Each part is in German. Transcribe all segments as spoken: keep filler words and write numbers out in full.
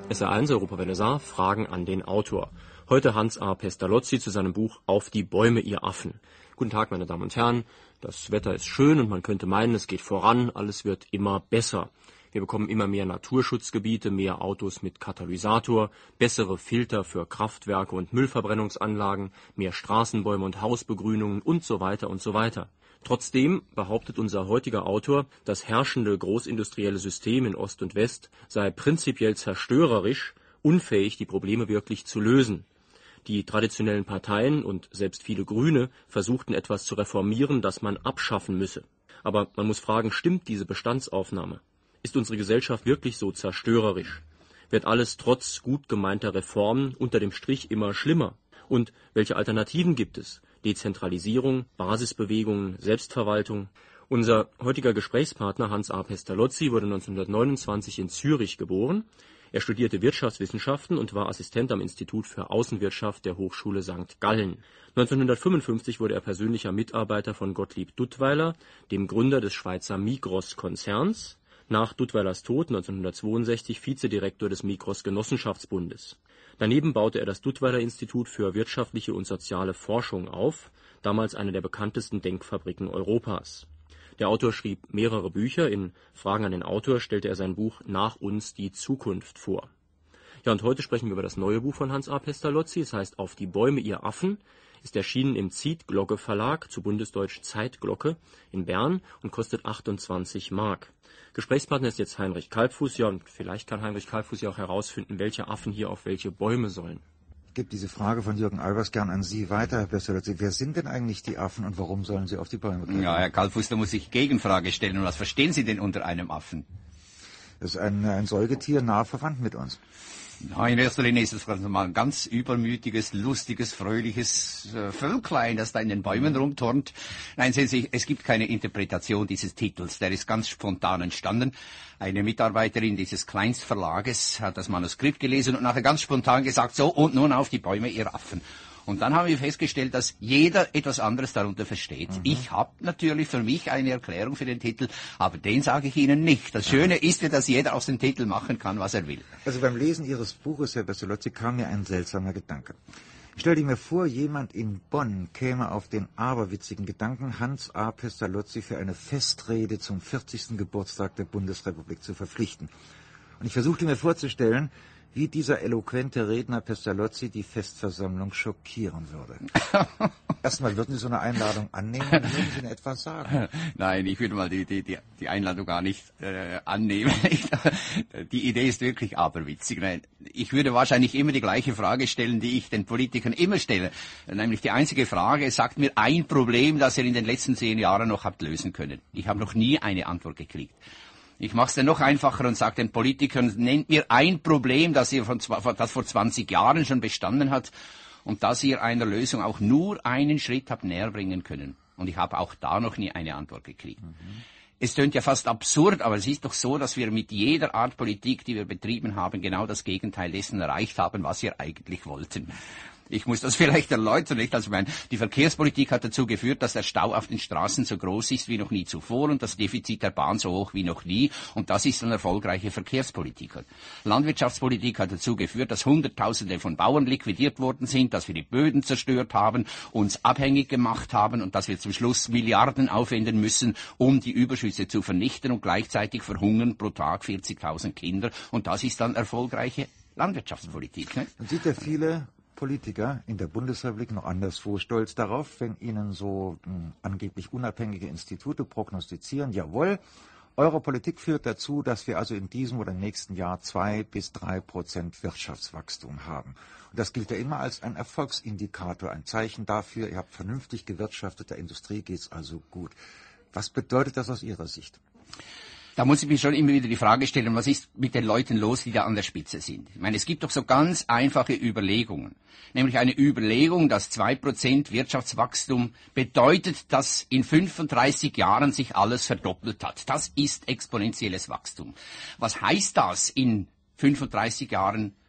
S R eins Europawelle Saar, Fragen an den Autor. Heute Hans A. Pestalozzi zu seinem Buch Auf die Bäume, ihr Affen. Guten Tag, meine Damen und Herren. Das Wetter ist schön und man könnte meinen, es geht voran, alles wird immer besser. Wir bekommen immer mehr Naturschutzgebiete, mehr Autos mit Katalysator, bessere Filter für Kraftwerke und Müllverbrennungsanlagen, mehr Straßenbäume und Hausbegrünungen und so weiter und so weiter. Trotzdem behauptet unser heutiger Autor, das herrschende großindustrielle System in Ost und West sei prinzipiell zerstörerisch, unfähig, die Probleme wirklich zu lösen. Die traditionellen Parteien und selbst viele Grüne versuchten etwas zu reformieren, das man abschaffen müsse. Aber man muss fragen, stimmt diese Bestandsaufnahme? Ist unsere Gesellschaft wirklich so zerstörerisch? Wird alles trotz gut gemeinter Reformen unter dem Strich immer schlimmer? Und welche Alternativen gibt es? Dezentralisierung, Basisbewegungen, Selbstverwaltung. Unser heutiger Gesprächspartner Hans A. Pestalozzi wurde neunzehnhundertneunundzwanzig in Zürich geboren. Er studierte Wirtschaftswissenschaften und war Assistent am Institut für Außenwirtschaft der Hochschule Sankt Gallen. neunzehnhundertfünfundfünfzig wurde er persönlicher Mitarbeiter von Gottlieb Duttweiler, dem Gründer des Schweizer Migros-Konzerns. Nach Duttweilers Tod neunzehnhundertzweiundsechzig Vizedirektor des Migros-Genossenschaftsbundes. Daneben baute er das Duttweiler-Institut für wirtschaftliche und soziale Forschung auf, damals eine der bekanntesten Denkfabriken Europas. Der Autor schrieb mehrere Bücher. In Fragen an den Autor stellte er sein Buch Nach uns die Zukunft vor. Ja, und heute sprechen wir über das neue Buch von Hans A. Pestalozzi. Es heißt Auf die Bäume, ihr Affen, ist erschienen im Zietglocke Verlag, zu Bundesdeutsch Zeitglocke, in Bern und kostet achtundzwanzig Mark. Gesprächspartner ist jetzt Heinrich Kalbfuß. Ja, und vielleicht kann Heinrich Kalbfuß ja auch herausfinden, welche Affen hier auf welche Bäume sollen. Ich gebe diese Frage von Jürgen Albers gern an Sie weiter, Herr Pestalozzi. Wer sind denn eigentlich die Affen und warum sollen sie auf die Bäume klettern? Ja, Herr Kalbfuß, da muss ich Gegenfrage stellen. Und was verstehen Sie denn unter einem Affen? Das ist ein, ein Säugetier, nah verwandt mit uns. Ja, in erster Linie ist es mal ein ganz übermütiges, lustiges, fröhliches äh, Völklein, das da in den Bäumen rumturnt. Nein, sehen Sie, es gibt keine Interpretation dieses Titels. Der ist ganz spontan entstanden. Eine Mitarbeiterin dieses Kleinstverlages hat das Manuskript gelesen und nachher ganz spontan gesagt, so, und nun auf die Bäume, ihr Affen. Und dann haben wir festgestellt, dass jeder etwas anderes darunter versteht. Mhm. Ich habe natürlich für mich eine Erklärung für den Titel, aber den sage ich Ihnen nicht. Das Schöne ist ja, dass jeder aus dem Titel machen kann, was er will. Also beim Lesen Ihres Buches, Herr Pestalozzi, kam mir ein seltsamer Gedanke. Stell dir mir vor, jemand in Bonn käme auf den aberwitzigen Gedanken, Hans A. Pestalozzi für eine Festrede zum vierzigsten Geburtstag der Bundesrepublik zu verpflichten. Und ich versuchte mir vorzustellen, wie dieser eloquente Redner Pestalozzi die Festversammlung schockieren würde. Erstmal, würden Sie so eine Einladung annehmen und würden Sie Ihnen etwas sagen? Nein, ich würde mal die, die, die, die Einladung gar nicht äh, annehmen. Die Idee ist wirklich aberwitzig. Nein, ich würde wahrscheinlich immer die gleiche Frage stellen, die ich den Politikern immer stelle. Nämlich die einzige Frage, sagt mir ein Problem, das ihr in den letzten zehn Jahren noch habt lösen können. Ich habe noch nie eine Antwort gekriegt. Ich mache es dann noch einfacher und sage den Politikern, nennt mir ein Problem, das, ihr von, das vor zwanzig Jahren schon bestanden hat und das ihr einer Lösung auch nur einen Schritt habt näher bringen können. Und ich habe auch da noch nie eine Antwort gekriegt. Mhm. Es tönt ja fast absurd, aber es ist doch so, dass wir mit jeder Art Politik, die wir betrieben haben, genau das Gegenteil dessen erreicht haben, was wir eigentlich wollten. Ich muss das vielleicht erläutern, nicht? Also, ich meine, die Verkehrspolitik hat dazu geführt, dass der Stau auf den Straßen so groß ist wie noch nie zuvor und das Defizit der Bahn so hoch wie noch nie. Und das ist eine erfolgreiche Verkehrspolitik. Landwirtschaftspolitik hat dazu geführt, dass Hunderttausende von Bauern liquidiert worden sind, dass wir die Böden zerstört haben, uns abhängig gemacht haben und dass wir zum Schluss Milliarden aufwenden müssen, um die Überschüsse zu vernichten und gleichzeitig verhungern pro Tag vierzigtausend Kinder. Und das ist dann erfolgreiche Landwirtschaftspolitik. Nicht? Man sieht ja viele Politiker in der Bundesrepublik noch anderswo stolz darauf, wenn ihnen so mh, angeblich unabhängige Institute prognostizieren, jawohl, eure Politik führt dazu, dass wir also in diesem oder im nächsten Jahr zwei bis drei Prozent Wirtschaftswachstum haben. Und das gilt ja immer als ein Erfolgsindikator, ein Zeichen dafür, ihr habt vernünftig gewirtschaftet, der Industrie geht's also gut. Was bedeutet das aus Ihrer Sicht? Da muss ich mir schon immer wieder die Frage stellen, was ist mit den Leuten los, die da an der Spitze sind? Ich meine, es gibt doch so ganz einfache Überlegungen. Nämlich eine Überlegung, dass zwei Prozent Wirtschaftswachstum bedeutet, dass in fünfunddreißig Jahren sich alles verdoppelt hat. Das ist exponentielles Wachstum. Was heißt das, in fünfunddreißig Jahren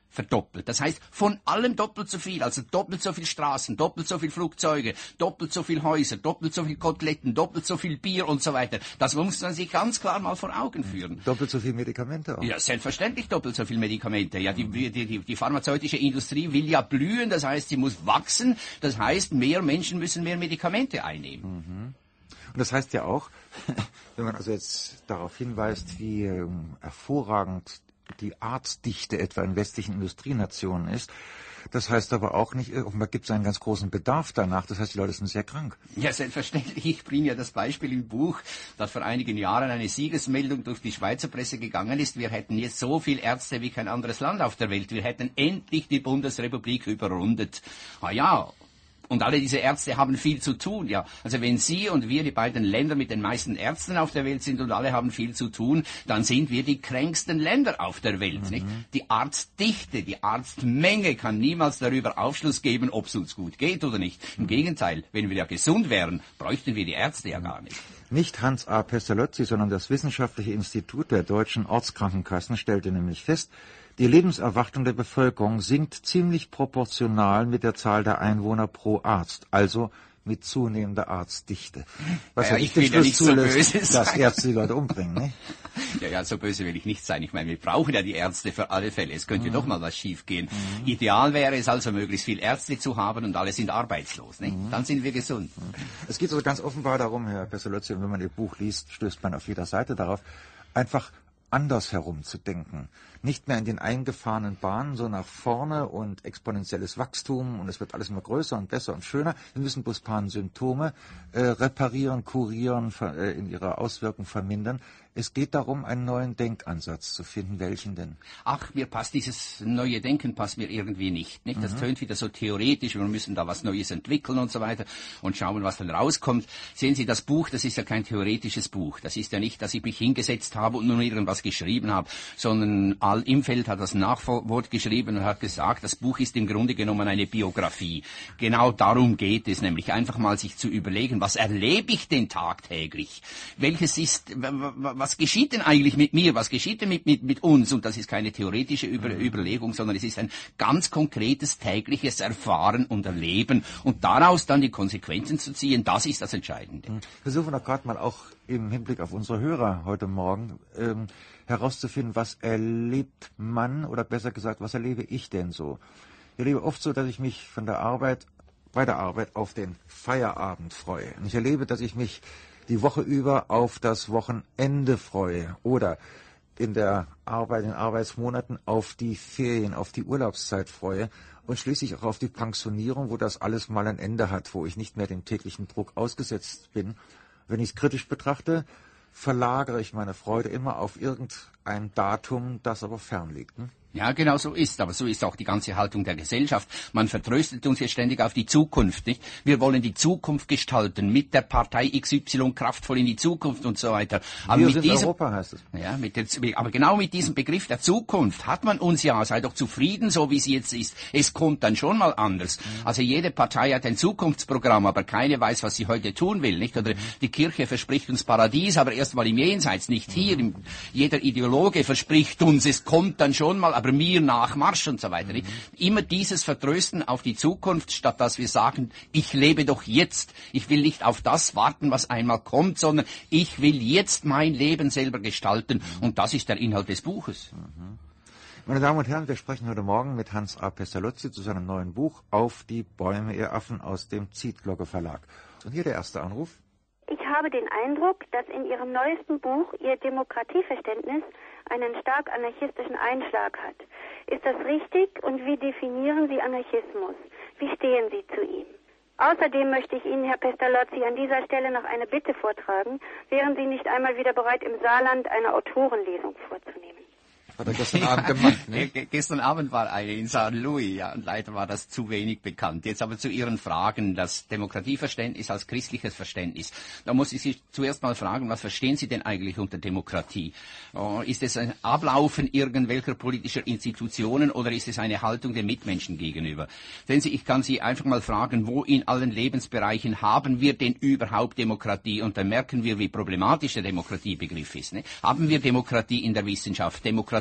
verdoppelt. Das heißt, von allem doppelt so viel, also doppelt so viel Straßen, doppelt so viel Flugzeuge, doppelt so viel Häuser, doppelt so viel Koteletten, doppelt so viel Bier und so weiter. Das muss man sich ganz klar mal vor Augen führen. Doppelt so viel Medikamente auch. Ja, selbstverständlich doppelt so viel Medikamente. Ja, die, die, die, die pharmazeutische Industrie will ja blühen, das heißt, sie muss wachsen, das heißt, mehr Menschen müssen mehr Medikamente einnehmen. Mhm. Und das heißt ja auch, wenn man also jetzt darauf hinweist, wie ähm, hervorragend die Arztdichte etwa in westlichen Industrienationen ist, das heißt aber auch nicht, offenbar gibt es einen ganz großen Bedarf danach, das heißt, die Leute sind sehr krank. Ja, selbstverständlich. Ich bringe ja das Beispiel im Buch, dass vor einigen Jahren eine Siegesmeldung durch die Schweizer Presse gegangen ist. Wir hätten jetzt so viele Ärzte wie kein anderes Land auf der Welt. Wir hätten endlich die Bundesrepublik überrundet. Ah ja. Und alle diese Ärzte haben viel zu tun, ja. Also wenn Sie und wir die beiden Länder mit den meisten Ärzten auf der Welt sind und alle haben viel zu tun, dann sind wir die kränksten Länder auf der Welt, mhm. nicht? Die Arztdichte, die Arztmenge kann niemals darüber Aufschluss geben, ob es uns gut geht oder nicht. Im Gegenteil, wenn wir ja gesund wären, bräuchten wir die Ärzte ja gar nicht. Nicht Hans A. Pestalozzi, sondern das Wissenschaftliche Institut der deutschen Ortskrankenkassen stellte nämlich fest, die Lebenserwartung der Bevölkerung sinkt ziemlich proportional mit der Zahl der Einwohner pro Arzt, also mit zunehmender Arztdichte. Was ja, ja ich will ja nicht so böse sein, dass Ärzte die Leute umbringen, ne? Ja, ja, so böse will ich nicht sein. Ich meine, wir brauchen ja die Ärzte für alle Fälle. Es könnte mhm. doch mal was schiefgehen. Mhm. Ideal wäre es also, möglichst viel Ärzte zu haben und alle sind arbeitslos, ne? Mhm. Dann sind wir gesund. Mhm. Es geht so ganz offenbar darum, Herr Pestalozzi, und wenn man Ihr Buch liest, stößt man auf jeder Seite darauf, einfach anders herum zu denken. Nicht mehr in den eingefahrenen Bahnen, so nach vorne und exponentielles Wachstum und es wird alles immer größer und besser und schöner. Wir müssen bloß ein paar Symptome äh, reparieren, kurieren, äh, in ihrer Auswirkung vermindern. Es geht darum, einen neuen Denkansatz zu finden. Welchen denn? Ach, mir passt dieses neue Denken passt mir irgendwie nicht. nicht? Das mhm. tönt wieder so theoretisch, wir müssen da was Neues entwickeln und so weiter und schauen, was dann rauskommt. Sehen Sie, das Buch, das ist ja kein theoretisches Buch. Das ist ja nicht, dass ich mich hingesetzt habe und nur irgendwas geschrieben habe, sondern Al Imfeld hat das Nachwort geschrieben und hat gesagt, das Buch ist im Grunde genommen eine Biografie. Genau darum geht es, nämlich einfach mal sich zu überlegen, was erlebe ich denn tagtäglich? Welches ist, was geschieht denn eigentlich mit mir? Was geschieht denn mit, mit, mit uns? Und das ist keine theoretische Über, Überlegung, sondern es ist ein ganz konkretes tägliches Erfahren und Erleben. Und daraus dann die Konsequenzen zu ziehen, das ist das Entscheidende. Wir versuchen doch gerade mal auch im Hinblick auf unsere Hörer heute Morgen ähm, herauszufinden, was erlebt man, oder besser gesagt, was erlebe ich denn so? Ich erlebe oft so, dass ich mich von der Arbeit, bei der Arbeit auf den Feierabend freue. Und ich erlebe, dass ich mich die Woche über auf das Wochenende freue oder in der Arbeit, in Arbeitsmonaten auf die Ferien, auf die Urlaubszeit freue und schließlich auch auf die Pensionierung, wo das alles mal ein Ende hat, wo ich nicht mehr dem täglichen Druck ausgesetzt bin. Wenn ich es kritisch betrachte, verlagere ich meine Freude immer auf irgendein Datum, das aber fern liegt. Hm? Ja, genau so ist. Aber so ist auch die ganze Haltung der Gesellschaft. Man vertröstet uns jetzt ständig auf die Zukunft, nicht? Wir wollen die Zukunft gestalten, mit der Partei X Y kraftvoll in die Zukunft und so weiter. Aber Wir mit sind diesem, Europa heißt es. Ja, mit der, aber genau mit diesem Begriff der Zukunft hat man uns ja, sei doch zufrieden, so wie es jetzt ist. Es kommt dann schon mal anders. Mhm. Also jede Partei hat ein Zukunftsprogramm, aber keine weiß, was sie heute tun will, nicht? Oder die Kirche verspricht uns Paradies, aber erst mal im Jenseits, nicht hier. Mhm. Jeder Ideologe verspricht uns, es kommt dann schon mal, aber mir nach Marsch und so weiter. Mhm. Immer dieses Vertrösten auf die Zukunft, statt dass wir sagen, ich lebe doch jetzt. Ich will nicht auf das warten, was einmal kommt, sondern ich will jetzt mein Leben selber gestalten. Mhm. Und das ist der Inhalt des Buches. Mhm. Meine Damen und Herren, wir sprechen heute Morgen mit Hans A. Pestalozzi zu seinem neuen Buch Auf die Bäume, ihr Affen aus dem Zietglocke Verlag. Und hier der erste Anruf. Ich habe den Eindruck, dass in Ihrem neuesten Buch Ihr Demokratieverständnis einen stark anarchistischen Einschlag hat. Ist das richtig und wie definieren Sie Anarchismus? Wie stehen Sie zu ihm? Außerdem möchte ich Ihnen, Herr Pestalozzi, an dieser Stelle noch eine Bitte vortragen. Wären Sie nicht einmal wieder bereit, im Saarland eine Autorenlesung vorzunehmen? Hat er gestern Abend gemacht, ne? Gestern Abend war eine in Saint Louis, ja, und leider war das zu wenig bekannt. Jetzt aber zu Ihren Fragen, das Demokratieverständnis als christliches Verständnis. Da muss ich Sie zuerst mal fragen, was verstehen Sie denn eigentlich unter Demokratie? Oh, ist es ein Ablaufen irgendwelcher politischer Institutionen oder ist es eine Haltung den Mitmenschen gegenüber? Sehen Sie, ich kann Sie einfach mal fragen, wo in allen Lebensbereichen haben wir denn überhaupt Demokratie? Und dann merken wir, wie problematisch der Demokratiebegriff ist. Ne? Haben wir Demokratie in der Wissenschaft, Demokratie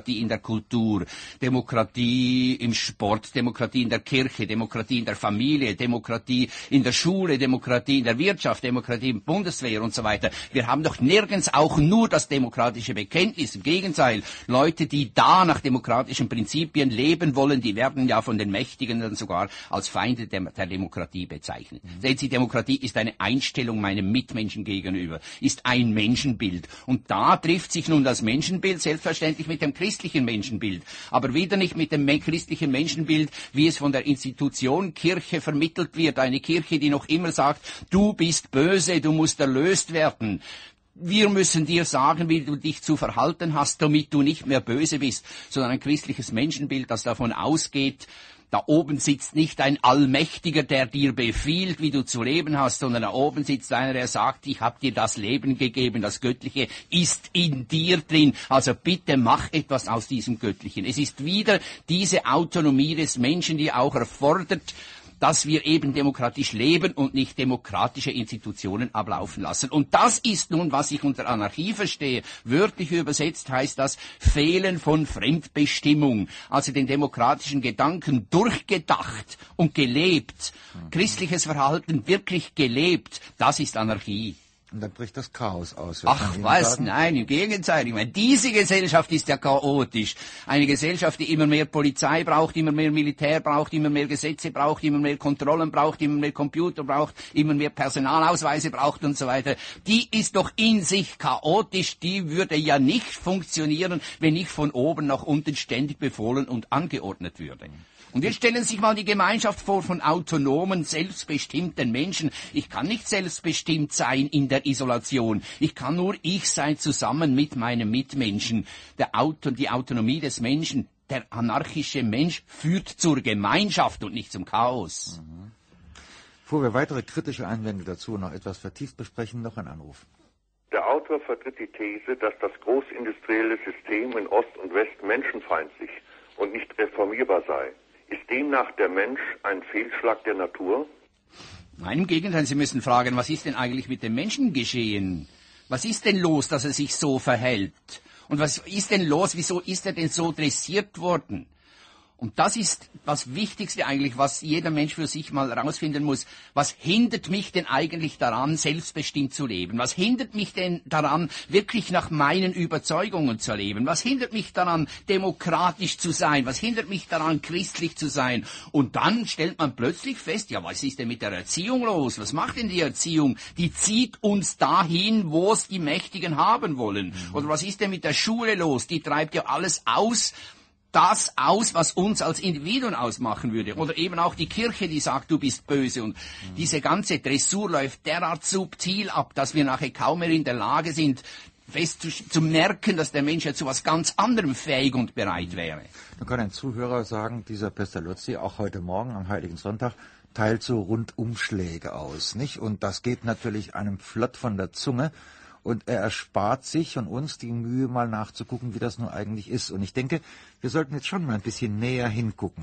Demokratie in der Kultur, Demokratie im Sport, Demokratie in der Kirche, Demokratie in der Familie, Demokratie in der Schule, Demokratie in der Wirtschaft, Demokratie in der Bundeswehr und so weiter. Wir haben doch nirgends auch nur das demokratische Bekenntnis. Im Gegenteil, Leute, die da nach demokratischen Prinzipien leben wollen, die werden ja von den Mächtigen dann sogar als Feinde der, der Demokratie bezeichnet. Mhm. Sehen Sie, Demokratie ist eine Einstellung meinem Mitmenschen gegenüber, ist ein Menschenbild. Und da trifft sich nun das Menschenbild selbstverständlich mit dem christlichen Menschenbild, aber wieder nicht mit dem christlichen Menschenbild, wie es von der Institution Kirche vermittelt wird. Eine Kirche, die noch immer sagt, du bist böse, du musst erlöst werden. Wir müssen dir sagen, wie du dich zu verhalten hast, damit du nicht mehr böse bist, sondern ein christliches Menschenbild, das davon ausgeht, da oben sitzt nicht ein Allmächtiger, der dir befiehlt, wie du zu leben hast, sondern da oben sitzt einer, der sagt, ich habe dir das Leben gegeben, das Göttliche ist in dir drin, also bitte mach etwas aus diesem Göttlichen. Es ist wieder diese Autonomie des Menschen, die auch erfordert, dass wir eben demokratisch leben und nicht demokratische Institutionen ablaufen lassen. Und das ist nun, was ich unter Anarchie verstehe. Wörtlich übersetzt heißt das Fehlen von Fremdbestimmung, also den demokratischen Gedanken durchgedacht und gelebt. Christliches Verhalten wirklich gelebt, das ist Anarchie. Und dann bricht das Chaos aus. Ach was, sagen? Nein, im Gegenteil. Ich meine, diese Gesellschaft ist ja chaotisch. Eine Gesellschaft, die immer mehr Polizei braucht, immer mehr Militär braucht, immer mehr Gesetze braucht, immer mehr Kontrollen braucht, immer mehr Computer braucht, immer mehr Personalausweise braucht und so weiter. Die ist doch in sich chaotisch. Die würde ja nicht funktionieren, wenn nicht von oben nach unten ständig befohlen und angeordnet würde. Und jetzt stellen Sie sich mal die Gemeinschaft vor von autonomen, selbstbestimmten Menschen. Ich kann nicht selbstbestimmt sein in der Isolation. Ich kann nur ich sein zusammen mit meinen Mitmenschen. Der Auto, die Autonomie des Menschen, der anarchische Mensch führt zur Gemeinschaft und nicht zum Chaos. Mhm. Bevor wir weitere kritische Einwände dazu noch etwas vertieft besprechen, noch ein Anruf. Der Autor vertritt die These, dass das großindustrielle System in Ost und West menschenfeindlich und nicht reformierbar sei. Ist demnach der Mensch ein Fehlschlag der Natur? Nein, im Gegenteil, Sie müssen fragen, was ist denn eigentlich mit dem Menschen geschehen? Was ist denn los, dass er sich so verhält? Und was ist denn los, wieso ist er denn so dressiert worden? Und das ist das Wichtigste eigentlich, was jeder Mensch für sich mal herausfinden muss. Was hindert mich denn eigentlich daran, selbstbestimmt zu leben? Was hindert mich denn daran, wirklich nach meinen Überzeugungen zu leben? Was hindert mich daran, demokratisch zu sein? Was hindert mich daran, christlich zu sein? Und dann stellt man plötzlich fest, ja, was ist denn mit der Erziehung los? Was macht denn die Erziehung? Die zieht uns dahin, wo es die Mächtigen haben wollen. Oder was ist denn mit der Schule los? Die treibt ja alles aus, das aus, was uns als Individuen ausmachen würde. Oder eben auch die Kirche, die sagt, du bist böse. Und mhm. diese ganze Dressur läuft derart subtil ab, dass wir nachher kaum mehr in der Lage sind, fest zu, zu merken, dass der Mensch ja zu was ganz anderem fähig und bereit wäre. Da kann ein Zuhörer sagen, dieser Pestalozzi, auch heute Morgen am Heiligen Sonntag, teilt so Rundumschläge aus, nicht? Und das geht natürlich einem flott von der Zunge. Und er erspart sich und uns die Mühe, mal nachzugucken, wie das nun eigentlich ist. Und ich denke, wir sollten jetzt schon mal ein bisschen näher hingucken.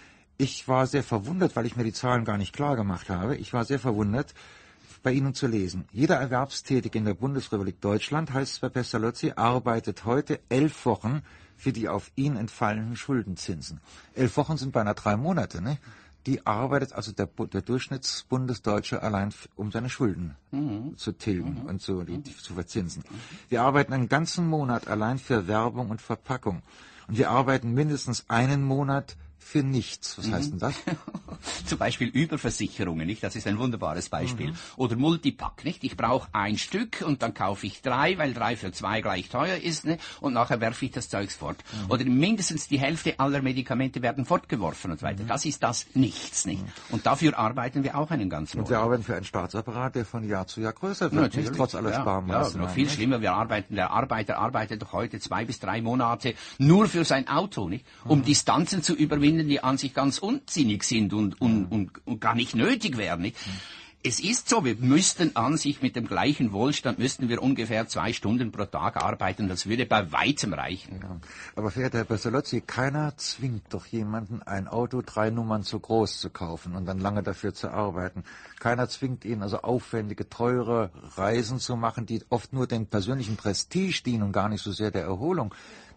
Ich war sehr verwundert, weil ich mir die Zahlen gar nicht klar gemacht habe. Ich war sehr verwundert, bei Ihnen zu lesen. Jeder Erwerbstätige in der Bundesrepublik Deutschland, heißt es bei Pestalozzi, arbeitet heute elf Wochen für die auf ihn entfallenden Schuldenzinsen. Elf Wochen sind beinahe drei Monate, ne? Die arbeitet also der, der Durchschnittsbundesdeutsche allein, um seine Schulden mhm. zu tilgen mhm. und zu, die, die, zu verzinsen. Wir arbeiten einen ganzen Monat allein für Werbung und Verpackung. Und wir arbeiten mindestens einen Monat für nichts. Was mhm. heißt denn das? Zum Beispiel Überversicherungen, nicht? Das ist ein wunderbares Beispiel. Mhm. Oder Multipack, nicht? Ich brauche ein Stück und dann kaufe ich drei, weil drei für zwei gleich teuer ist, ne? Und nachher werfe ich das Zeugs fort. Mhm. Oder mindestens die Hälfte aller Medikamente werden fortgeworfen und so weiter. Mhm. Das ist das Nichts, nicht? Mhm. Und dafür arbeiten wir auch einen ganzen Monat. Und wir arbeiten für einen Staatsapparat, der von Jahr zu Jahr größer wird, natürlich, trotz aller ja, Sparmaßnahmen. Ja, noch viel schlimmer, wir arbeiten, der Arbeiter arbeitet doch heute zwei bis drei Monate nur für sein Auto, nicht? Um mhm. Distanzen zu überwinden, die an sich ganz unsinnig sind und, und, und, und gar nicht nötig wären. Nicht? Es ist so, wir müssten an sich mit dem gleichen Wohlstand, müssten wir ungefähr zwei Stunden pro Tag arbeiten, das würde bei weitem reichen. Ja. Aber verehrter Herr Pestalozzi, keiner zwingt doch jemanden, ein Auto drei Nummern zu groß zu kaufen und dann lange dafür zu arbeiten. Keiner zwingt ihn, also aufwendige, teure Reisen zu machen, die oft nur dem persönlichen Prestige dienen und gar nicht so sehr der Erholung.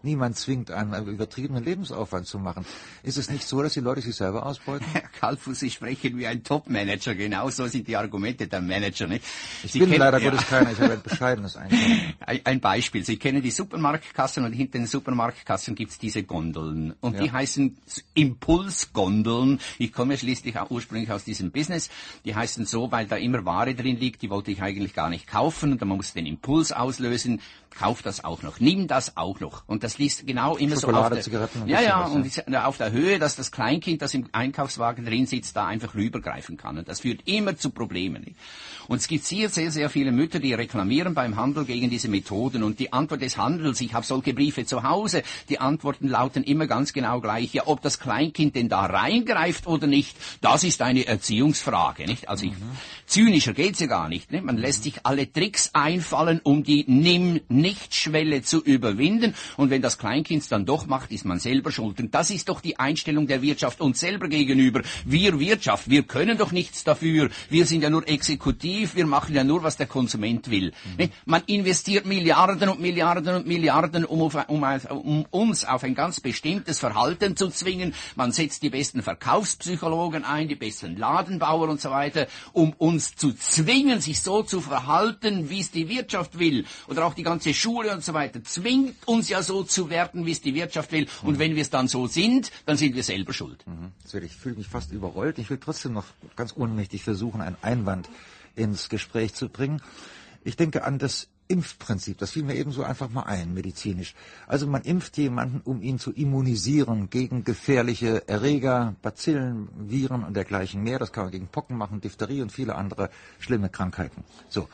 niemand zwingt, einen übertriebenen Lebensaufwand zu machen. Ist es nicht so, dass die Leute sich selber ausbeuten? Herr Kalfus, Sie sprechen wie ein Top-Manager. Genau so sind die Argumente der Manager, nicht? Ich Sie bin kennen, leider ja. Gottes keiner, ich habe ein bescheidenes Einkommen. Ein, ein Beispiel. Sie kennen die Supermarktkassen und hinter den Supermarktkassen gibt's diese Gondeln. Und Ja. die heißen Impulsgondeln. Ich komme ja schließlich auch ursprünglich aus diesem Business. Die heißen so, weil da immer Ware drin liegt, die wollte ich eigentlich gar nicht kaufen. Und dann muss den Impuls auslösen. Kauf das auch noch, nimm das auch noch. Und das liest genau immer Schokolade, so auf Zigaretten, der, ein ja, bisschen ja, was, und ist auf der Höhe, dass das Kleinkind, das im Einkaufswagen drin sitzt, da einfach rübergreifen kann. Und das führt immer zu Problemen. Nicht? Und es gibt sehr, sehr, sehr viele Mütter, die reklamieren beim Handel gegen diese Methoden. Und die Antwort des Handels, ich habe solche Briefe zu Hause, die Antworten lauten immer ganz genau gleich. Ja, ob das Kleinkind denn da reingreift oder nicht, das ist eine Erziehungsfrage. Nicht? Also ich, mhm. zynischer geht's ja gar nicht. Nicht? Man lässt sich alle Tricks einfallen, um die Nimm-Nicht-Schwelle zu überwinden. Und wenn das Kleinkind dann doch macht, ist man selber schuld. Und das ist doch die Einstellung der Wirtschaft uns selber gegenüber. Wir Wirtschaft, wir können doch nichts dafür. Wir sind ja nur exekutiv, wir machen ja nur, was der Konsument will. Mhm. Man investiert Milliarden und Milliarden und Milliarden, um, auf, um, um uns auf ein ganz bestimmtes Verhalten zu zwingen. Man setzt die besten Verkaufspsychologen ein, die besten Ladenbauer und so weiter, um uns zu zwingen, sich so zu verhalten, wie es die Wirtschaft will. Oder auch die ganze Schule und so weiter zwingt uns ja so zu werden, wie es die Wirtschaft will. Und mhm. wenn wir es dann so sind, dann sind wir selber schuld. Mhm. Ich fühle mich fast überrollt. Ich will trotzdem noch ganz ohnmächtig versuchen, einen Einwand ins Gespräch zu bringen. Ich denke an das Impfprinzip. Das fiel mir ebenso einfach mal ein, medizinisch. Also man impft jemanden, um ihn zu immunisieren gegen gefährliche Erreger, Bazillen, Viren und dergleichen mehr. Das kann man gegen Pocken machen, Diphtherie und viele andere schlimme Krankheiten. So.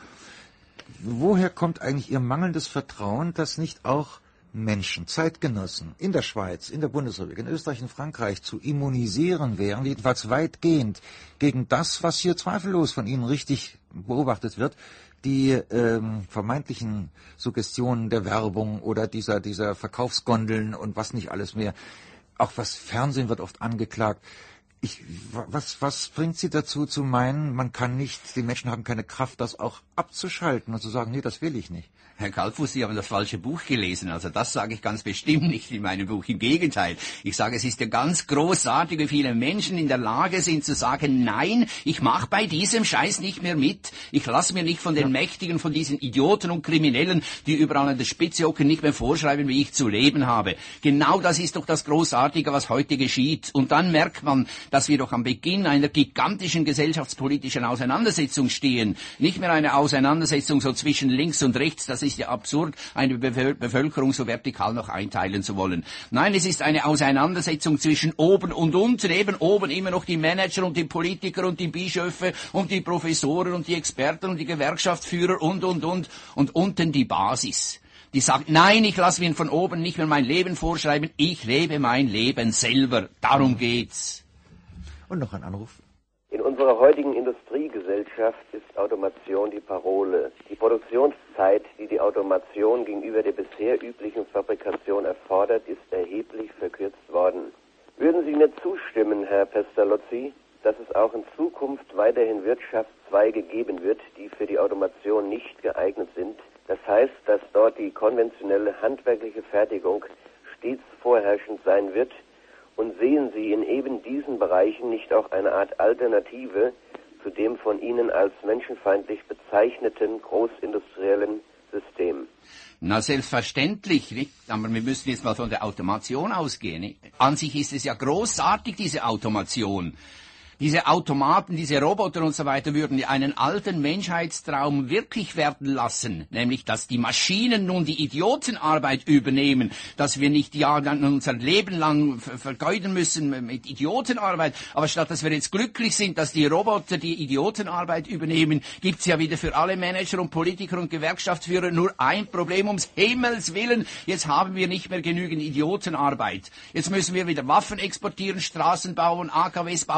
Woher kommt eigentlich Ihr mangelndes Vertrauen, dass nicht auch Menschen, Zeitgenossen in der Schweiz, in der Bundesrepublik, in Österreich, in Frankreich zu immunisieren wären, jedenfalls weitgehend gegen das, was hier zweifellos von Ihnen richtig beobachtet wird, die ähm, vermeintlichen Suggestionen der Werbung oder dieser, dieser Verkaufsgondeln und was nicht alles mehr. Auch was Fernsehen wird oft angeklagt. Ich, was, was bringt Sie dazu zu meinen, man kann nicht, die Menschen haben keine Kraft, das auch abzuschalten und zu sagen, nee, das will ich nicht? Herr Kalfus, Sie haben das falsche Buch gelesen. Also das sage ich ganz bestimmt nicht in meinem Buch. Im Gegenteil. Ich sage, es ist ja ganz großartig, wie viele Menschen in der Lage sind zu sagen, nein, ich mache bei diesem Scheiß nicht mehr mit. Ich lasse mir nicht von den ja. Mächtigen, von diesen Idioten und Kriminellen, die überall an der Spitze hocken, nicht mehr vorschreiben, wie ich zu leben habe. Genau das ist doch das Großartige, was heute geschieht. Und dann merkt man, dass wir doch am Beginn einer gigantischen gesellschaftspolitischen Auseinandersetzung stehen. Nicht mehr eine Auseinandersetzung so zwischen links und rechts, das ist ja absurd, eine Bevölkerung so vertikal noch einteilen zu wollen. Nein, es ist eine Auseinandersetzung zwischen oben und unten, eben oben immer noch die Manager und die Politiker und die Bischöfe und die Professoren und die Experten und die Gewerkschaftsführer und, und, und, und unten die Basis. Die sagt, nein, ich lasse mir von oben nicht mehr mein Leben vorschreiben, ich lebe mein Leben selber. Darum geht's. Und noch ein Anruf. In unserer heutigen Industriegesellschaft ist Automation die Parole. Die Produktionszeit, die die Automation gegenüber der bisher üblichen Fabrikation erfordert, ist erheblich verkürzt worden. Würden Sie mir zustimmen, Herr Pestalozzi, dass es auch in Zukunft weiterhin Wirtschaftszweige geben wird, die für die Automation nicht geeignet sind? Das heißt, dass dort die konventionelle handwerkliche Fertigung stets vorherrschend sein wird. Und sehen Sie in eben diesen Bereichen nicht auch eine Art Alternative zu dem von Ihnen als menschenfeindlich bezeichneten großindustriellen System? Na, selbstverständlich, nicht? Aber wir müssen jetzt mal von der Automation ausgehen. Nicht? An sich ist es ja großartig, diese Automation. Diese Automaten, diese Roboter und so weiter würden ja einen alten Menschheitstraum wirklich werden lassen, nämlich dass die Maschinen nun die Idiotenarbeit übernehmen, dass wir nicht ja dann unser Leben lang vergeuden müssen mit Idiotenarbeit, aber statt dass wir jetzt glücklich sind, dass die Roboter die Idiotenarbeit übernehmen, gibt's ja wieder für alle Manager und Politiker und Gewerkschaftsführer nur ein Problem, ums Himmels Willen, jetzt haben wir nicht mehr genügend Idiotenarbeit. Jetzt müssen wir wieder Waffen exportieren, Straßen bauen, A K Ws bauen und so weiter.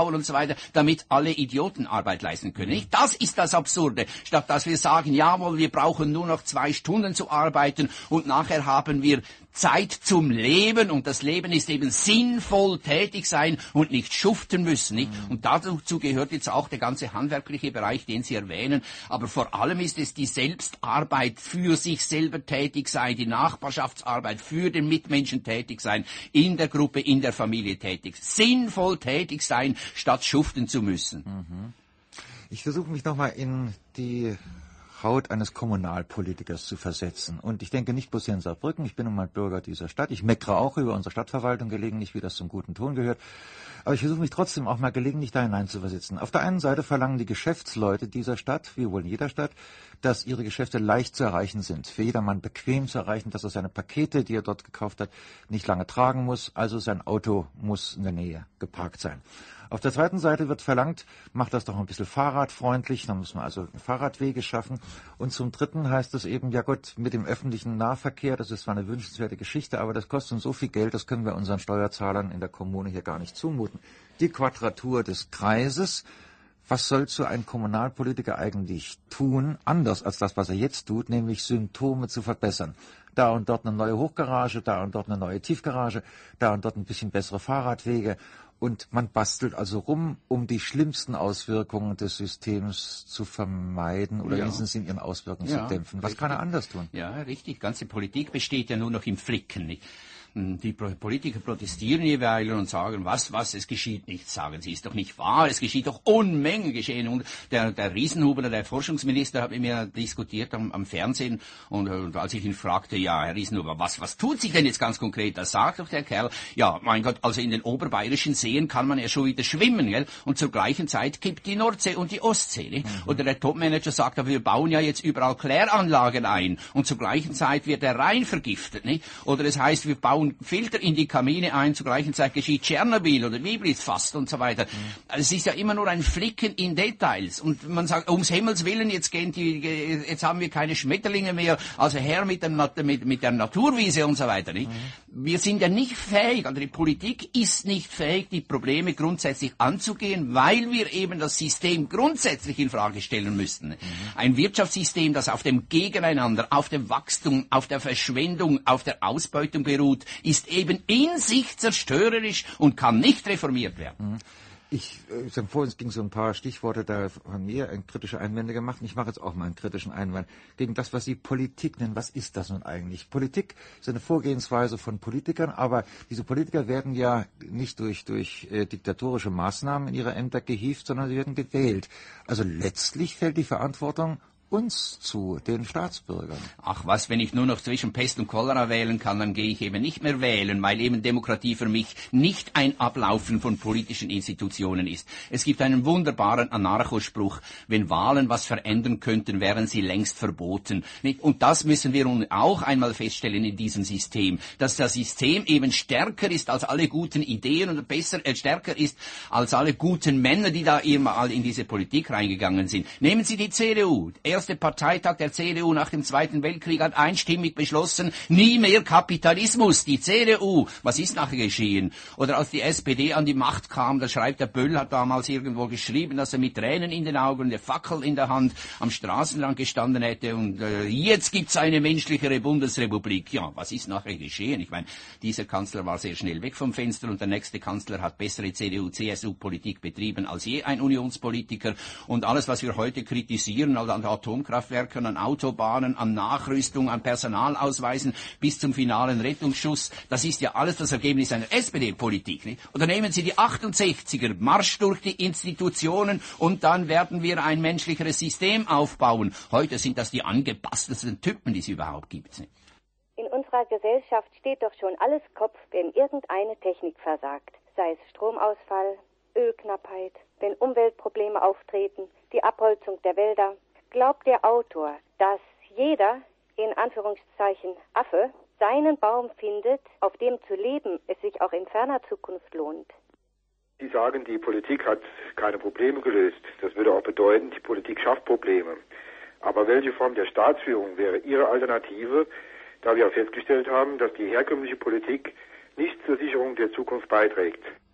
weiter, damit alle Idioten Arbeit leisten können. Nicht? Das ist das Absurde. Statt dass wir sagen, jawohl, wir brauchen nur noch zwei Stunden zu arbeiten und nachher haben wir Zeit zum Leben und das Leben ist eben sinnvoll tätig sein und nicht schuften müssen. Nicht? Und dazu gehört jetzt auch der ganze handwerkliche Bereich, den Sie erwähnen. Aber vor allem ist es die Selbstarbeit, für sich selber tätig sein, die Nachbarschaftsarbeit, für den Mitmenschen tätig sein, in der Gruppe, in der Familie tätig. Sinnvoll tätig sein, statt schuften zu müssen. Ich versuche mich nochmal in die Haut eines Kommunalpolitikers zu versetzen. Und ich denke nicht bloß hier in Saarbrücken, ich bin nun mal Bürger dieser Stadt, ich meckere auch über unsere Stadtverwaltung gelegentlich, wie das zum guten Ton gehört, aber ich versuche mich trotzdem auch mal gelegentlich da hinein zu versetzen. Auf der einen Seite verlangen die Geschäftsleute dieser Stadt, wie wohl in jeder Stadt, dass ihre Geschäfte leicht zu erreichen sind, für jedermann bequem zu erreichen, dass er seine Pakete, die er dort gekauft hat, nicht lange tragen muss, also sein Auto muss in der Nähe geparkt sein. Auf der zweiten Seite wird verlangt, macht das doch ein bisschen fahrradfreundlich, dann muss man also Fahrradwege schaffen. Und zum Dritten heißt es eben, ja Gott, mit dem öffentlichen Nahverkehr, das ist zwar eine wünschenswerte Geschichte, aber das kostet uns so viel Geld, das können wir unseren Steuerzahlern in der Kommune hier gar nicht zumuten. Die Quadratur des Kreises, was soll so ein Kommunalpolitiker eigentlich tun, anders als das, was er jetzt tut, nämlich Symptome zu verbessern? Da und dort eine neue Hochgarage, da und dort eine neue Tiefgarage, da und dort ein bisschen bessere Fahrradwege. Und man bastelt also rum, um die schlimmsten Auswirkungen des Systems zu vermeiden oder ja. wenigstens in ihren Auswirkungen ja, zu dämpfen. Was richtig. kann er anders tun? Ja, richtig. Ganze Politik besteht ja nur noch im Flicken. Nicht? Die Politiker protestieren jeweils und sagen, was, was, es geschieht nichts, sagen sie, ist doch nicht wahr, es geschieht doch Unmengen geschehen. Und der, der Riesenhuber, der Forschungsminister, hat mit mir diskutiert am, am Fernsehen und, und als ich ihn fragte, ja, Herr Riesenhuber, was, was tut sich denn jetzt ganz konkret? Da sagt doch der Kerl, ja, mein Gott, also in den oberbayerischen Seen kann man ja schon wieder schwimmen, gell? Und zur gleichen Zeit kippt die Nordsee und die Ostsee. Nicht? Mhm. Oder der Topmanager sagt, aber wir bauen ja jetzt überall Kläranlagen ein und zur gleichen Zeit wird der Rhein vergiftet. Nicht? Oder es heißt, wir bauen Filter in die Kamine ein, zur gleichen Zeit geschieht Tschernobyl oder Wiblitz fast und so weiter. Mhm. Also es ist ja immer nur ein Flicken in Details und man sagt, ums Himmels Willen, jetzt gehen die, jetzt haben wir keine Schmetterlinge mehr, also her mit, dem, mit, mit der Naturwiese und so weiter. Nicht? Mhm. Wir sind ja nicht fähig, also die Politik ist nicht fähig, die Probleme grundsätzlich anzugehen, weil wir eben das System grundsätzlich in Frage stellen müssten. Mhm. Ein Wirtschaftssystem, das auf dem Gegeneinander, auf dem Wachstum, auf der Verschwendung, auf der Ausbeutung beruht, ist eben in sich zerstörerisch und kann nicht reformiert werden. Ich, ich habe vorhin, es ging so ein paar Stichworte, da haben wir ein kritische Einwände gemacht. Ich mache jetzt auch mal einen kritischen Einwand gegen das, was Sie Politik nennen. Was ist das nun eigentlich? Politik ist eine Vorgehensweise von Politikern, aber diese Politiker werden ja nicht durch, durch äh, diktatorische Maßnahmen in ihre Ämter gehievt, sondern sie werden gewählt. Also letztlich fällt die Verantwortung uns zu, den Staatsbürgern. Ach was, wenn ich nur noch zwischen Pest und Cholera wählen kann, dann gehe ich eben nicht mehr wählen, weil eben Demokratie für mich nicht ein Ablaufen von politischen Institutionen ist. Es gibt einen wunderbaren Anarchospruch, wenn Wahlen was verändern könnten, wären sie längst verboten. Und das müssen wir nun auch einmal feststellen in diesem System, dass das System eben stärker ist als alle guten Ideen und besser, äh, stärker ist als alle guten Männer, die da eben mal in diese Politik reingegangen sind. Nehmen Sie die C D U. Erste Parteitag der C D U nach dem Zweiten Weltkrieg hat einstimmig beschlossen, nie mehr Kapitalismus. Die C D U, was ist nachher geschehen? Oder als die S P D an die Macht kam, da schreibt der Böll, hat damals irgendwo geschrieben, dass er mit Tränen in den Augen, der Fackel in der Hand am Straßenrand gestanden hätte und äh, jetzt gibt's eine menschlichere Bundesrepublik. Ja, was ist nachher geschehen? Ich meine, dieser Kanzler war sehr schnell weg vom Fenster und der nächste Kanzler hat bessere C D U C S U-Politik betrieben als je ein Unionspolitiker und alles, was wir heute kritisieren, also an der Atomkraftwerken, an Autobahnen, an Nachrüstung, an Personalausweisen bis zum finalen Rettungsschuss. Das ist ja alles das Ergebnis einer S P D-Politik. Nicht? Oder nehmen Sie die achtundsechziger, Marsch durch die Institutionen und dann werden wir ein menschlicheres System aufbauen. Heute sind das die angebastelsten Typen, die es überhaupt gibt. Nicht? In unserer Gesellschaft steht doch schon alles Kopf, wenn irgendeine Technik versagt. Sei es Stromausfall, Ölknappheit, wenn Umweltprobleme auftreten, die Abholzung der Wälder. Glaubt der Autor, dass jeder, in Anführungszeichen Affe, seinen Baum findet, auf dem zu leben es sich auch in ferner Zukunft lohnt? Sie sagen, die Politik hat keine Probleme gelöst. Das würde auch bedeuten, die Politik schafft Probleme. Aber welche Form der Staatsführung wäre Ihre Alternative, da wir auch festgestellt haben, dass die herkömmliche Politik nicht zur Sicherung der Zukunft beiträgt?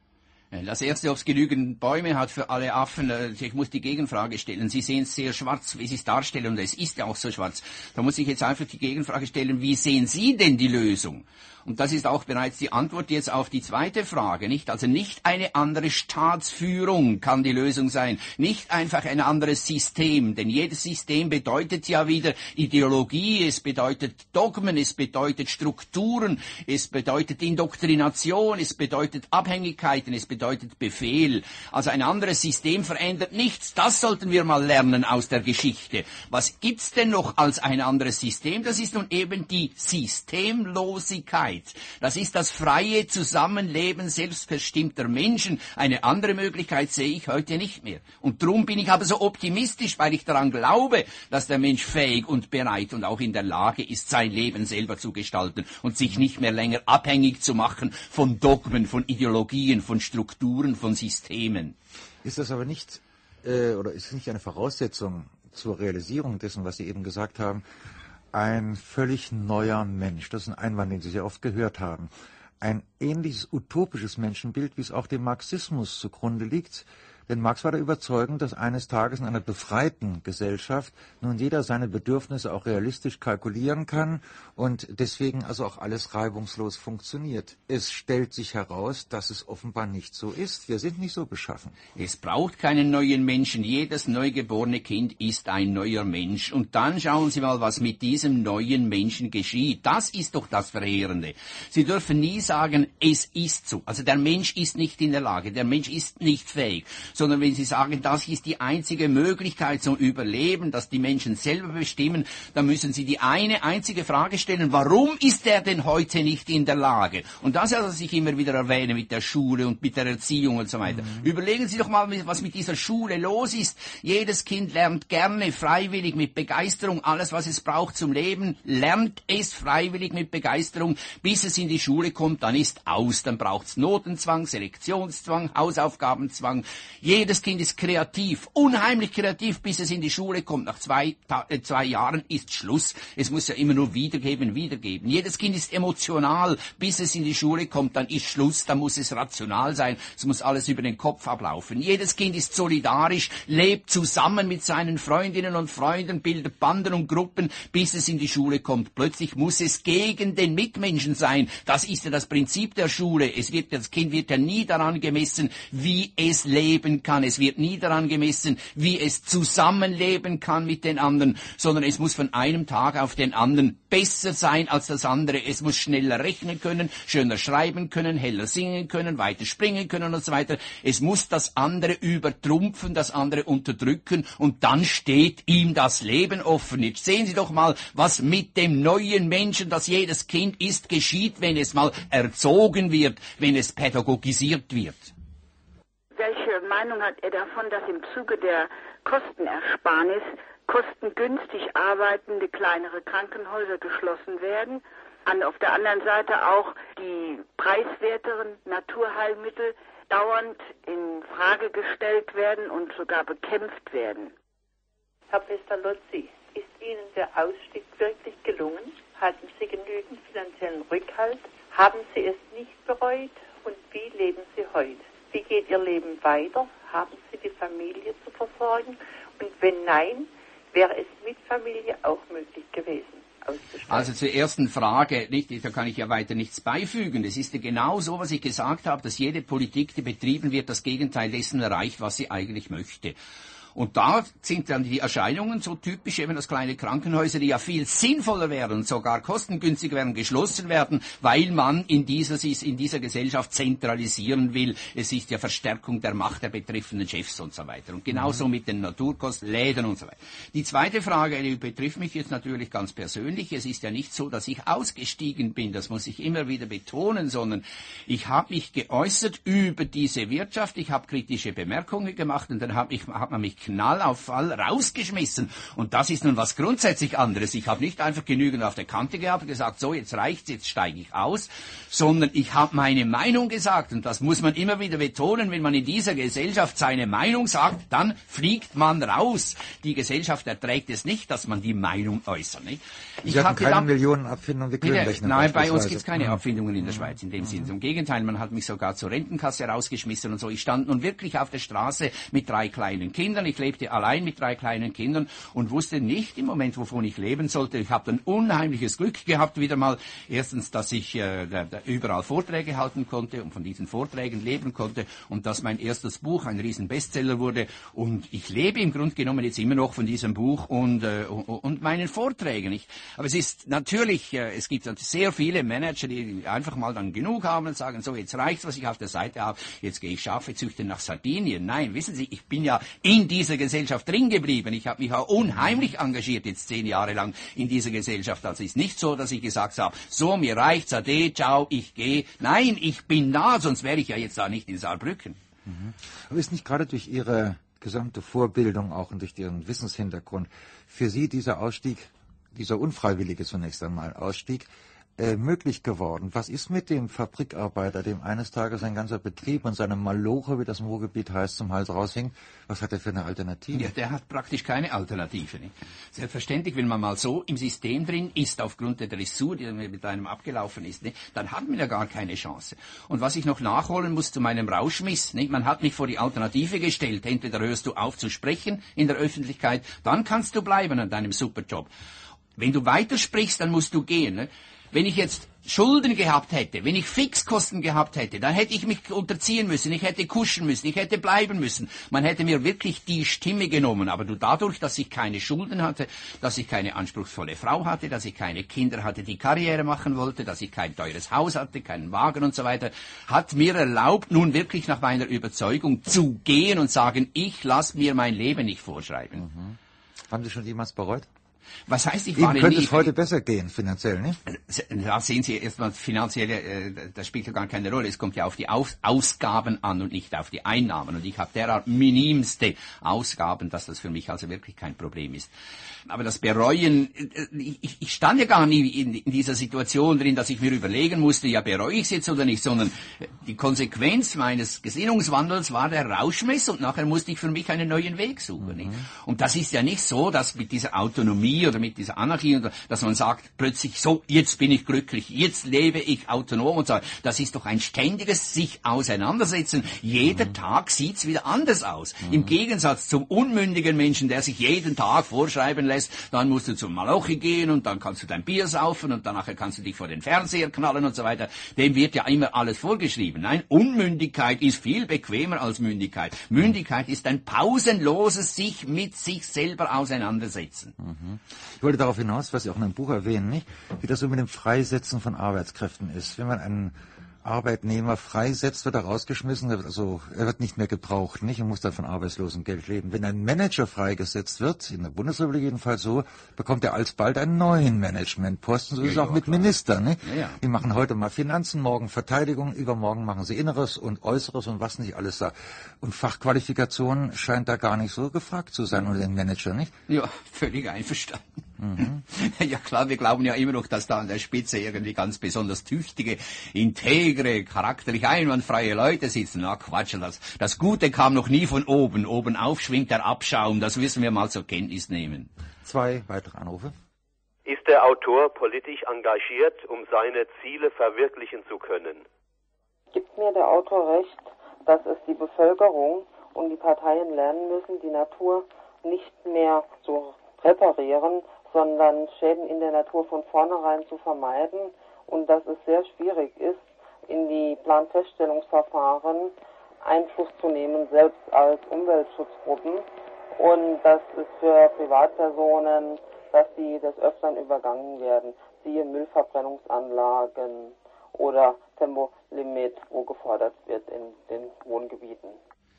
Das erste, ob es genügend Bäume hat für alle Affen, ich muss die Gegenfrage stellen. Sie sehen es sehr schwarz, wie Sie es darstellen, und es ist ja auch so schwarz. Da muss ich jetzt einfach die Gegenfrage stellen, wie sehen Sie denn die Lösung? Und das ist auch bereits die Antwort jetzt auf die zweite Frage, nicht? Also nicht eine andere Staatsführung kann die Lösung sein, nicht einfach ein anderes System, denn jedes System bedeutet ja wieder Ideologie, es bedeutet Dogmen, es bedeutet Strukturen, es bedeutet Indoktrination, es bedeutet Abhängigkeiten, es bedeutet Befehl. Also ein anderes System verändert nichts, das sollten wir mal lernen aus der Geschichte. Was gibt's denn noch als ein anderes System? Das ist nun eben die Systemlosigkeit. Das ist das freie Zusammenleben selbstbestimmter Menschen. Eine andere Möglichkeit sehe ich heute nicht mehr. Und darum bin ich aber so optimistisch, weil ich daran glaube, dass der Mensch fähig und bereit und auch in der Lage ist, sein Leben selber zu gestalten und sich nicht mehr länger abhängig zu machen von Dogmen, von Ideologien, von Strukturen, von Systemen. Ist das aber nicht, äh, oder ist es nicht eine Voraussetzung zur Realisierung dessen, was Sie eben gesagt haben, ein völlig neuer Mensch? Das ist ein Einwand, den Sie sehr oft gehört haben. Ein ähnliches utopisches Menschenbild, wie es auch dem Marxismus zugrunde liegt. Denn Marx war der Überzeugung, dass eines Tages in einer befreiten Gesellschaft nun jeder seine Bedürfnisse auch realistisch kalkulieren kann und deswegen also auch alles reibungslos funktioniert. Es stellt sich heraus, dass es offenbar nicht so ist. Wir sind nicht so beschaffen. Es braucht keinen neuen Menschen. Jedes neugeborene Kind ist ein neuer Mensch. Und dann schauen Sie mal, was mit diesem neuen Menschen geschieht. Das ist doch das Verheerende. Sie dürfen nie sagen, es ist so. Also der Mensch ist nicht in der Lage, der Mensch ist nicht fähig. Sondern wenn Sie sagen, das ist die einzige Möglichkeit zum Überleben, dass die Menschen selber bestimmen, dann müssen Sie die eine einzige Frage stellen, warum ist er denn heute nicht in der Lage? Und das, was ich immer wieder erwähne mit der Schule und mit der Erziehung und so weiter. Mhm. Überlegen Sie doch mal, was mit dieser Schule los ist. Jedes Kind lernt gerne, freiwillig, mit Begeisterung, alles, was es braucht zum Leben, lernt es freiwillig mit Begeisterung, bis es in die Schule kommt, dann ist aus. Dann braucht es Notenzwang, Selektionszwang, Hausaufgabenzwang. Jedes Kind ist kreativ, unheimlich kreativ, bis es in die Schule kommt. Nach zwei, äh, zwei Jahren ist Schluss. Es muss ja immer nur wiedergeben, wiedergeben. Jedes Kind ist emotional, bis es in die Schule kommt. Dann ist Schluss, dann muss es rational sein. Es muss alles über den Kopf ablaufen. Jedes Kind ist solidarisch, lebt zusammen mit seinen Freundinnen und Freunden, bildet Banden und Gruppen, bis es in die Schule kommt. Plötzlich muss es gegen den Mitmenschen sein. Das ist ja das Prinzip der Schule. Es wird, das Kind wird ja nie daran gemessen, wie es leben kann. Es wird nie daran gemessen, wie es zusammenleben kann mit den anderen, sondern es muss von einem Tag auf den anderen besser sein als das andere. Es muss schneller rechnen können, schöner schreiben können, heller singen können, weiter springen können und so weiter. Es muss das andere übertrumpfen, das andere unterdrücken und dann steht ihm das Leben offen. Jetzt sehen Sie doch mal, was mit dem neuen Menschen, das jedes Kind ist, geschieht, wenn es mal erzogen wird, wenn es pädagogisiert wird. Welche Meinung hat er davon, dass im Zuge der Kostenersparnis kostengünstig arbeitende kleinere Krankenhäuser geschlossen werden, an auf der anderen Seite auch die preiswerteren Naturheilmittel dauernd in Frage gestellt werden und sogar bekämpft werden? Herr Pestalozzi, ist Ihnen der Ausstieg wirklich gelungen? Hatten Sie genügend finanziellen Rückhalt? Haben Sie es nicht bereut? Und wie leben Sie heute? Wie geht Ihr Leben weiter? Haben Sie die Familie zu versorgen? Und wenn nein, wäre es mit Familie auch möglich gewesen? Also zur ersten Frage, nicht, da kann ich ja weiter nichts beifügen. Es ist ja genau so, was ich gesagt habe, dass jede Politik, die betrieben wird, das Gegenteil dessen erreicht, was sie eigentlich möchte. Und da sind dann die Erscheinungen so typisch, eben das kleine Krankenhäuser, die ja viel sinnvoller wären, sogar kostengünstiger werden, geschlossen werden, weil man in dieser, in dieser Gesellschaft zentralisieren will. Es ist ja Verstärkung der Macht der betreffenden Chefs und so weiter. Und genauso mit den Naturkostläden und so weiter. Die zweite Frage, die betrifft mich jetzt natürlich ganz persönlich. Es ist ja nicht so, dass ich ausgestiegen bin, das muss ich immer wieder betonen, sondern ich habe mich geäußert über diese Wirtschaft, ich habe kritische Bemerkungen gemacht und dann hat, mich, hat man mich Knall auf Fall rausgeschmissen. Und das ist nun was grundsätzlich anderes. Ich habe nicht einfach genügend auf der Kante gehabt und gesagt, so, jetzt reicht's, jetzt steige ich aus, sondern ich habe meine Meinung gesagt. Und das muss man immer wieder betonen, wenn man in dieser Gesellschaft seine Meinung sagt, dann fliegt man raus. Die Gesellschaft erträgt es nicht, dass man die Meinung äußert. Nicht? Ich Sie hatten keine gedacht, Millionenabfindung wie Klönrechner. Nein, bei uns gibt es keine Abfindungen in der Schweiz in dem mhm. Sinne. Im Gegenteil, man hat mich sogar zur Rentenkasse rausgeschmissen und so. Ich stand nun wirklich auf der Straße mit drei kleinen Kindern. Ich lebte allein mit drei kleinen Kindern und wusste nicht im Moment, wovon ich leben sollte. Ich habe ein unheimliches Glück gehabt wieder mal. Erstens, dass ich äh, da, da überall Vorträge halten konnte und von diesen Vorträgen leben konnte und dass mein erstes Buch ein riesen Bestseller wurde. Und ich lebe im Grunde genommen jetzt immer noch von diesem Buch und, äh, und meinen Vorträgen. Ich, aber es ist natürlich, äh, es gibt sehr viele Manager, die einfach mal dann genug haben und sagen, so, jetzt reicht's, was ich auf der Seite habe, jetzt gehe ich Schafe züchten nach Sardinien. Nein, wissen Sie, ich bin ja in dieser Gesellschaft drin geblieben. Ich habe mich auch unheimlich engagiert, jetzt zehn Jahre lang in dieser Gesellschaft. Also es ist nicht so, dass ich gesagt habe, so, mir reicht's, ade, ciao, ich gehe. Nein, ich bin da, sonst wäre ich ja jetzt da nicht in Saarbrücken. Mhm. Aber ist nicht gerade durch Ihre gesamte Vorbildung auch und durch Ihren Wissenshintergrund für Sie dieser Ausstieg, dieser unfreiwillige zunächst einmal Ausstieg, äh, möglich geworden? Was ist mit dem Fabrikarbeiter, dem eines Tages sein ganzer Betrieb und seine Maloche, wie das im Ruhrgebiet heißt, zum Hals raushing? Was hat er für eine Alternative? Ja, der hat praktisch keine Alternative. Nicht? Selbstverständlich, wenn man mal so im System drin ist, aufgrund der Dressur, die mit einem abgelaufen ist, nicht? Dann hat man ja gar keine Chance. Und was ich noch nachholen muss zu meinem Rauschmiss, nicht? Man hat mich vor die Alternative gestellt. Entweder hörst du auf zu sprechen in der Öffentlichkeit, dann kannst du bleiben an deinem Superjob. Wenn du weitersprichst, dann musst du gehen. Ne? Wenn ich jetzt Schulden gehabt hätte, wenn ich Fixkosten gehabt hätte, dann hätte ich mich unterziehen müssen, ich hätte kuschen müssen, ich hätte bleiben müssen. Man hätte mir wirklich die Stimme genommen. Aber du, dadurch, dass ich keine Schulden hatte, dass ich keine anspruchsvolle Frau hatte, dass ich keine Kinder hatte, die Karriere machen wollte, dass ich kein teures Haus hatte, keinen Wagen und so weiter, hat mir erlaubt, nun wirklich nach meiner Überzeugung zu gehen und sagen, ich lasse mir mein Leben nicht vorschreiben. Mhm. Haben Sie schon jemals bereut? Was heißt, ich Ihnen war könnte nie, es heute besser gehen, finanziell, nicht? Da sehen Sie erstmal, finanzielle, äh, das spielt ja gar keine Rolle. Es kommt ja auf die Aus- Ausgaben an und nicht auf die Einnahmen. Und ich habe derart minimste Ausgaben, dass das für mich also wirklich kein Problem ist. Aber das Bereuen, ich, ich stand ja gar nie in, in dieser Situation drin, dass ich mir überlegen musste, ja, bereue ich es jetzt oder nicht, sondern die Konsequenz meines Gesinnungswandels war der Rauschmiss und nachher musste ich für mich einen neuen Weg suchen. Mhm. Und das ist ja nicht so, dass mit dieser Autonomie oder mit dieser Anarchie, dass man sagt plötzlich, so, jetzt bin ich glücklich, jetzt lebe ich autonom und so. Das ist doch ein ständiges sich auseinandersetzen. Jeder mhm. Tag sieht's wieder anders aus. Mhm. Im Gegensatz zum unmündigen Menschen, der sich jeden Tag vorschreiben lässt, dann musst du zum Malochi gehen und dann kannst du dein Bier saufen und danach kannst du dich vor den Fernseher knallen und so weiter. Dem wird ja immer alles vorgeschrieben. Nein, Unmündigkeit ist viel bequemer als Mündigkeit. Mündigkeit ist ein pausenloses sich mit sich selber auseinandersetzen. Mhm. Ich wollte darauf hinaus, was Sie auch in einem Buch erwähnen, nicht? Wie das so mit dem Freisetzen von Arbeitskräften ist. Wenn man einen Arbeitnehmer freisetzt, wird er rausgeschmissen, also er wird nicht mehr gebraucht, nicht, und muss dann von Arbeitslosengeld leben. Wenn ein Manager freigesetzt wird, in der Bundesrepublik jedenfalls so, bekommt er alsbald einen neuen Managementposten. So ist es ja, auch ja, mit klar. Ministern. Nicht? Ja, ja. Die machen heute mal Finanzen, morgen Verteidigung, übermorgen machen sie Inneres und Äußeres und was nicht alles da. Und Fachqualifikation scheint da gar nicht so gefragt zu sein unter den Manager, nicht? Ja, völlig einverstanden. Mhm. Ja klar, wir glauben ja immer noch, dass da an der Spitze irgendwie ganz besonders tüchtige, integre, charakterlich einwandfreie Leute sitzen. Na Quatsch, das, das Gute kam noch nie von oben. Oben aufschwingt der Abschaum, das müssen wir mal zur Kenntnis nehmen. Zwei weitere Anrufe. Ist der Autor politisch engagiert, um seine Ziele verwirklichen zu können? Gibt mir der Autor recht, dass es die Bevölkerung und die Parteien lernen müssen, die Natur nicht mehr so reparieren, sondern Schäden in der Natur von vornherein zu vermeiden und dass es sehr schwierig ist, in die Planfeststellungsverfahren Einfluss zu nehmen, selbst als Umweltschutzgruppen, und dass es für Privatpersonen, dass die des Öfteren übergangen werden, siehe Müllverbrennungsanlagen oder Tempolimit, wo gefordert wird in den Wohngebieten.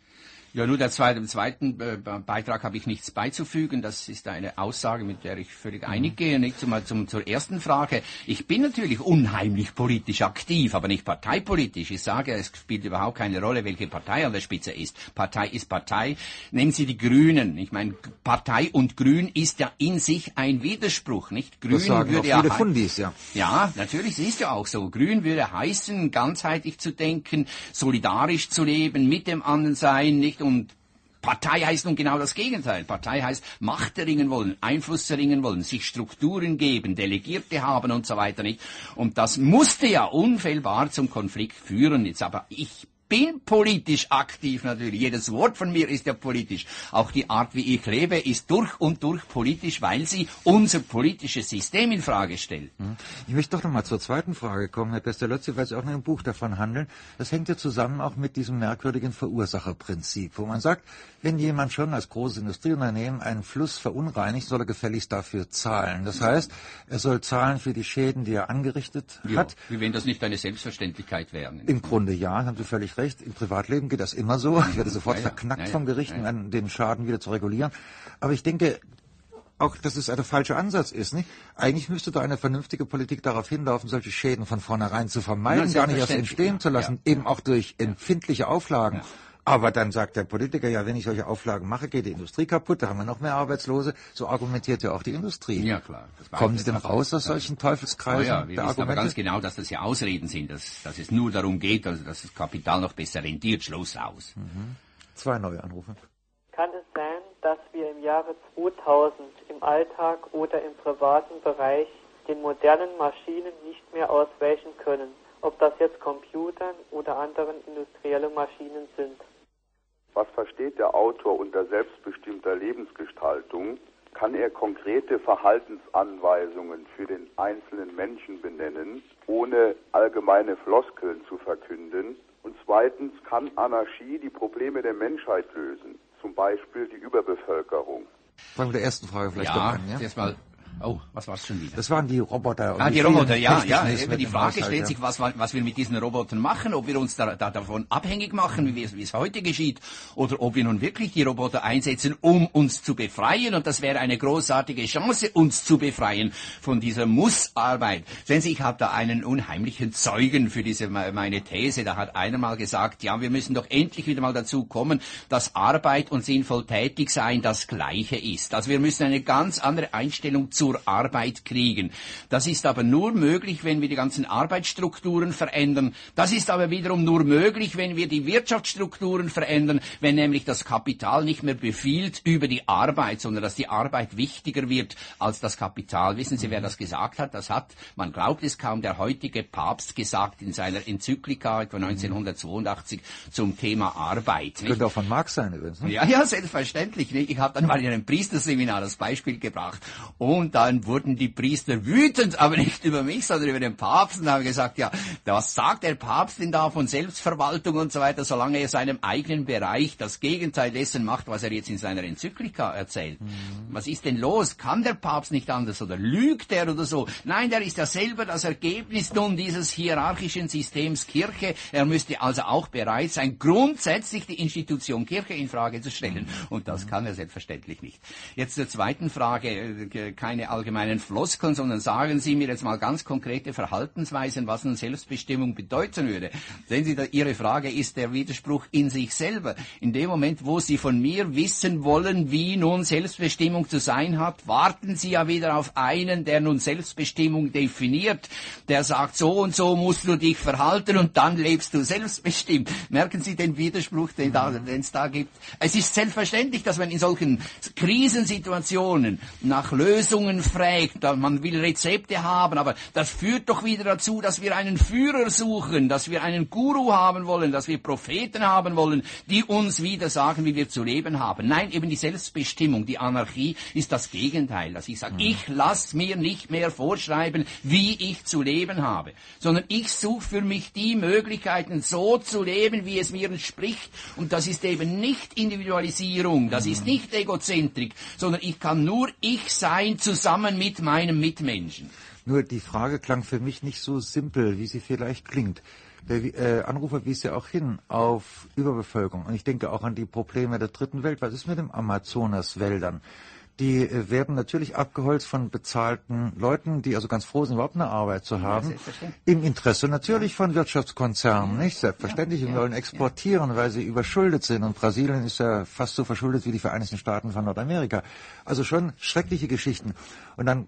Ja, nur der zweite, im zweiten äh, Beitrag habe ich nichts beizufügen. Das ist eine Aussage, mit der ich völlig mhm. einig gehe. Nicht zum, zum, zur ersten Frage. Ich bin natürlich unheimlich politisch aktiv, aber nicht parteipolitisch. Ich sage, es spielt überhaupt keine Rolle, welche Partei an der Spitze ist. Partei ist Partei. Nehmen Sie die Grünen. Ich meine, Partei und Grün ist ja in sich ein Widerspruch, nicht? Grün das sagen würde auch ja viele Fundis, ja. Ja, natürlich, es ist ja auch so. Grün würde heißen, ganzheitlich zu denken, solidarisch zu leben, mit dem anderen sein, nicht? Und Partei heißt nun genau das Gegenteil. Partei heißt Macht erringen wollen, Einfluss erringen wollen, sich Strukturen geben, Delegierte haben und so weiter, nicht? Und das musste ja unfehlbar zum Konflikt führen. Jetzt aber ich bin politisch aktiv natürlich. Jedes Wort von mir ist ja politisch. Auch die Art, wie ich lebe, ist durch und durch politisch, weil sie unser politisches System in Frage stellt. Ich möchte doch noch mal zur zweiten Frage kommen, Herr Pestalozzi, weil Sie auch in einem Buch davon handeln. Das hängt ja zusammen auch mit diesem merkwürdigen Verursacherprinzip, wo man sagt, wenn jemand schon als großes Industrieunternehmen einen Fluss verunreinigt, soll er gefälligst dafür zahlen. Das heißt, er soll zahlen für die Schäden, die er angerichtet ja, hat. Wie wenn das nicht eine Selbstverständlichkeit wäre. Im Grunde ja, haben Sie völlig recht. Im Privatleben geht das immer so. Ich werde sofort ja, ja, verknackt ja, ja, vom Gericht, um ja, ja. den Schaden wieder zu regulieren. Aber ich denke auch, dass es ein falscher Ansatz ist. Nicht? Eigentlich müsste da eine vernünftige Politik darauf hinlaufen, solche Schäden von vornherein zu vermeiden, ja, gar nicht erst entstehen zu lassen, ja. eben auch durch empfindliche Auflagen. Ja. Aber dann sagt der Politiker, ja, wenn ich solche Auflagen mache, geht die Industrie kaputt, da haben wir noch mehr Arbeitslose. So argumentiert ja auch die Industrie. Ja, klar. Kommen Sie denn raus aus solchen Teufelskreisen? Ja, ja, wir wissen aber ganz genau, dass das ja Ausreden sind, dass, dass es nur darum geht, also dass das Kapital noch besser rentiert. Schluss aus. Mhm. Zwei neue Anrufe. Kann es sein, dass wir im Jahre zweitausend im Alltag oder im privaten Bereich den modernen Maschinen nicht mehr ausweichen können? Ob das jetzt Computern oder anderen industrielle Maschinen sind. Was versteht der Autor unter selbstbestimmter Lebensgestaltung? Kann er konkrete Verhaltensanweisungen für den einzelnen Menschen benennen, ohne allgemeine Floskeln zu verkünden? Und zweitens, kann Anarchie die Probleme der Menschheit lösen, zum Beispiel die Überbevölkerung? Fangen wir mit der ersten Frage vielleicht ja, an. Ja, erstmal. Oh, was war's schon wieder? Das waren die Roboter. Ah, die Roboter, ja, ja. Eben die Frage stellt sich, was, was wir mit diesen Robotern machen, ob wir uns da, da davon abhängig machen, wie es, wie es heute geschieht, oder ob wir nun wirklich die Roboter einsetzen, um uns zu befreien. Und das wäre eine großartige Chance, uns zu befreien von dieser Mussarbeit. Sehen Sie, ich habe da einen unheimlichen Zeugen für diese meine These. Da hat einer mal gesagt, ja, wir müssen doch endlich wieder mal dazu kommen, dass Arbeit und sinnvoll tätig sein das Gleiche ist. Also wir müssen eine ganz andere Einstellung zur Arbeit kriegen. Das ist aber nur möglich, wenn wir die ganzen Arbeitsstrukturen verändern. Das ist aber wiederum nur möglich, wenn wir die Wirtschaftsstrukturen verändern, wenn nämlich das Kapital nicht mehr befiehlt über die Arbeit, sondern dass die Arbeit wichtiger wird als das Kapital. Wissen Sie, wer das gesagt hat? Das hat, man glaubt es kaum, der heutige Papst gesagt in seiner Enzyklika von neunzehnhundertzweiundachtzig zum Thema Arbeit. Das könnte auch von Marx sein übrigens. Ne? Ja, ja, selbstverständlich. Nicht? Ich habe dann mal in einem Priesterseminar das Beispiel gebracht und dann wurden die Priester wütend, aber nicht über mich, sondern über den Papst und haben gesagt, ja, was sagt der Papst denn da von Selbstverwaltung und so weiter, solange er seinem eigenen Bereich das Gegenteil dessen macht, was er jetzt in seiner Enzyklika erzählt. Mhm. Was ist denn los? Kann der Papst nicht anders oder lügt er oder so? Nein, der ist ja selber das Ergebnis nun dieses hierarchischen Systems Kirche. Er müsste also auch bereit sein, grundsätzlich die Institution Kirche in Frage zu stellen. Und das kann er selbstverständlich nicht. Jetzt zur zweiten Frage, keine allgemeinen Floskeln, sondern sagen Sie mir jetzt mal ganz konkrete Verhaltensweisen, was nun Selbstbestimmung bedeuten würde. Sehen Sie, da, Ihre Frage ist der Widerspruch in sich selber. In dem Moment, wo Sie von mir wissen wollen, wie nun Selbstbestimmung zu sein hat, warten Sie ja wieder auf einen, der nun Selbstbestimmung definiert, der sagt, so und so musst du dich verhalten und dann lebst du selbstbestimmt. Merken Sie den Widerspruch, den da, den es da gibt? Es ist selbstverständlich, dass man in solchen Krisensituationen nach Lösungen fragt, man will Rezepte haben, aber das führt doch wieder dazu, dass wir einen Führer suchen, dass wir einen Guru haben wollen, dass wir Propheten haben wollen, die uns wieder sagen, wie wir zu leben haben. Nein, eben die Selbstbestimmung, die Anarchie ist das Gegenteil, dass ich sage, mhm. ich lasse mir nicht mehr vorschreiben, wie ich zu leben habe, sondern ich suche für mich die Möglichkeiten, so zu leben, wie es mir entspricht. Und das ist eben nicht Individualisierung, das mhm. ist nicht Egozentrik, sondern ich kann nur ich sein, zusammen mit meinem Mitmenschen. Nur die Frage klang für mich nicht so simpel, wie sie vielleicht klingt. Der äh, Anrufer wies ja auch hin auf Überbevölkerung. Und ich denke auch an die Probleme der dritten Welt. Was ist mit den Amazonaswäldern? Die äh, werden natürlich abgeholzt von bezahlten Leuten, die also ganz froh sind, überhaupt eine Arbeit zu haben. Ja, im Interesse natürlich ja. von Wirtschaftskonzernen, nicht? Selbstverständlich. Ja, ja, wir wollen exportieren, ja. weil sie überschuldet sind. Und Brasilien ist ja fast so verschuldet wie die Vereinigten Staaten von Nordamerika. Also schon schreckliche Geschichten. Und dann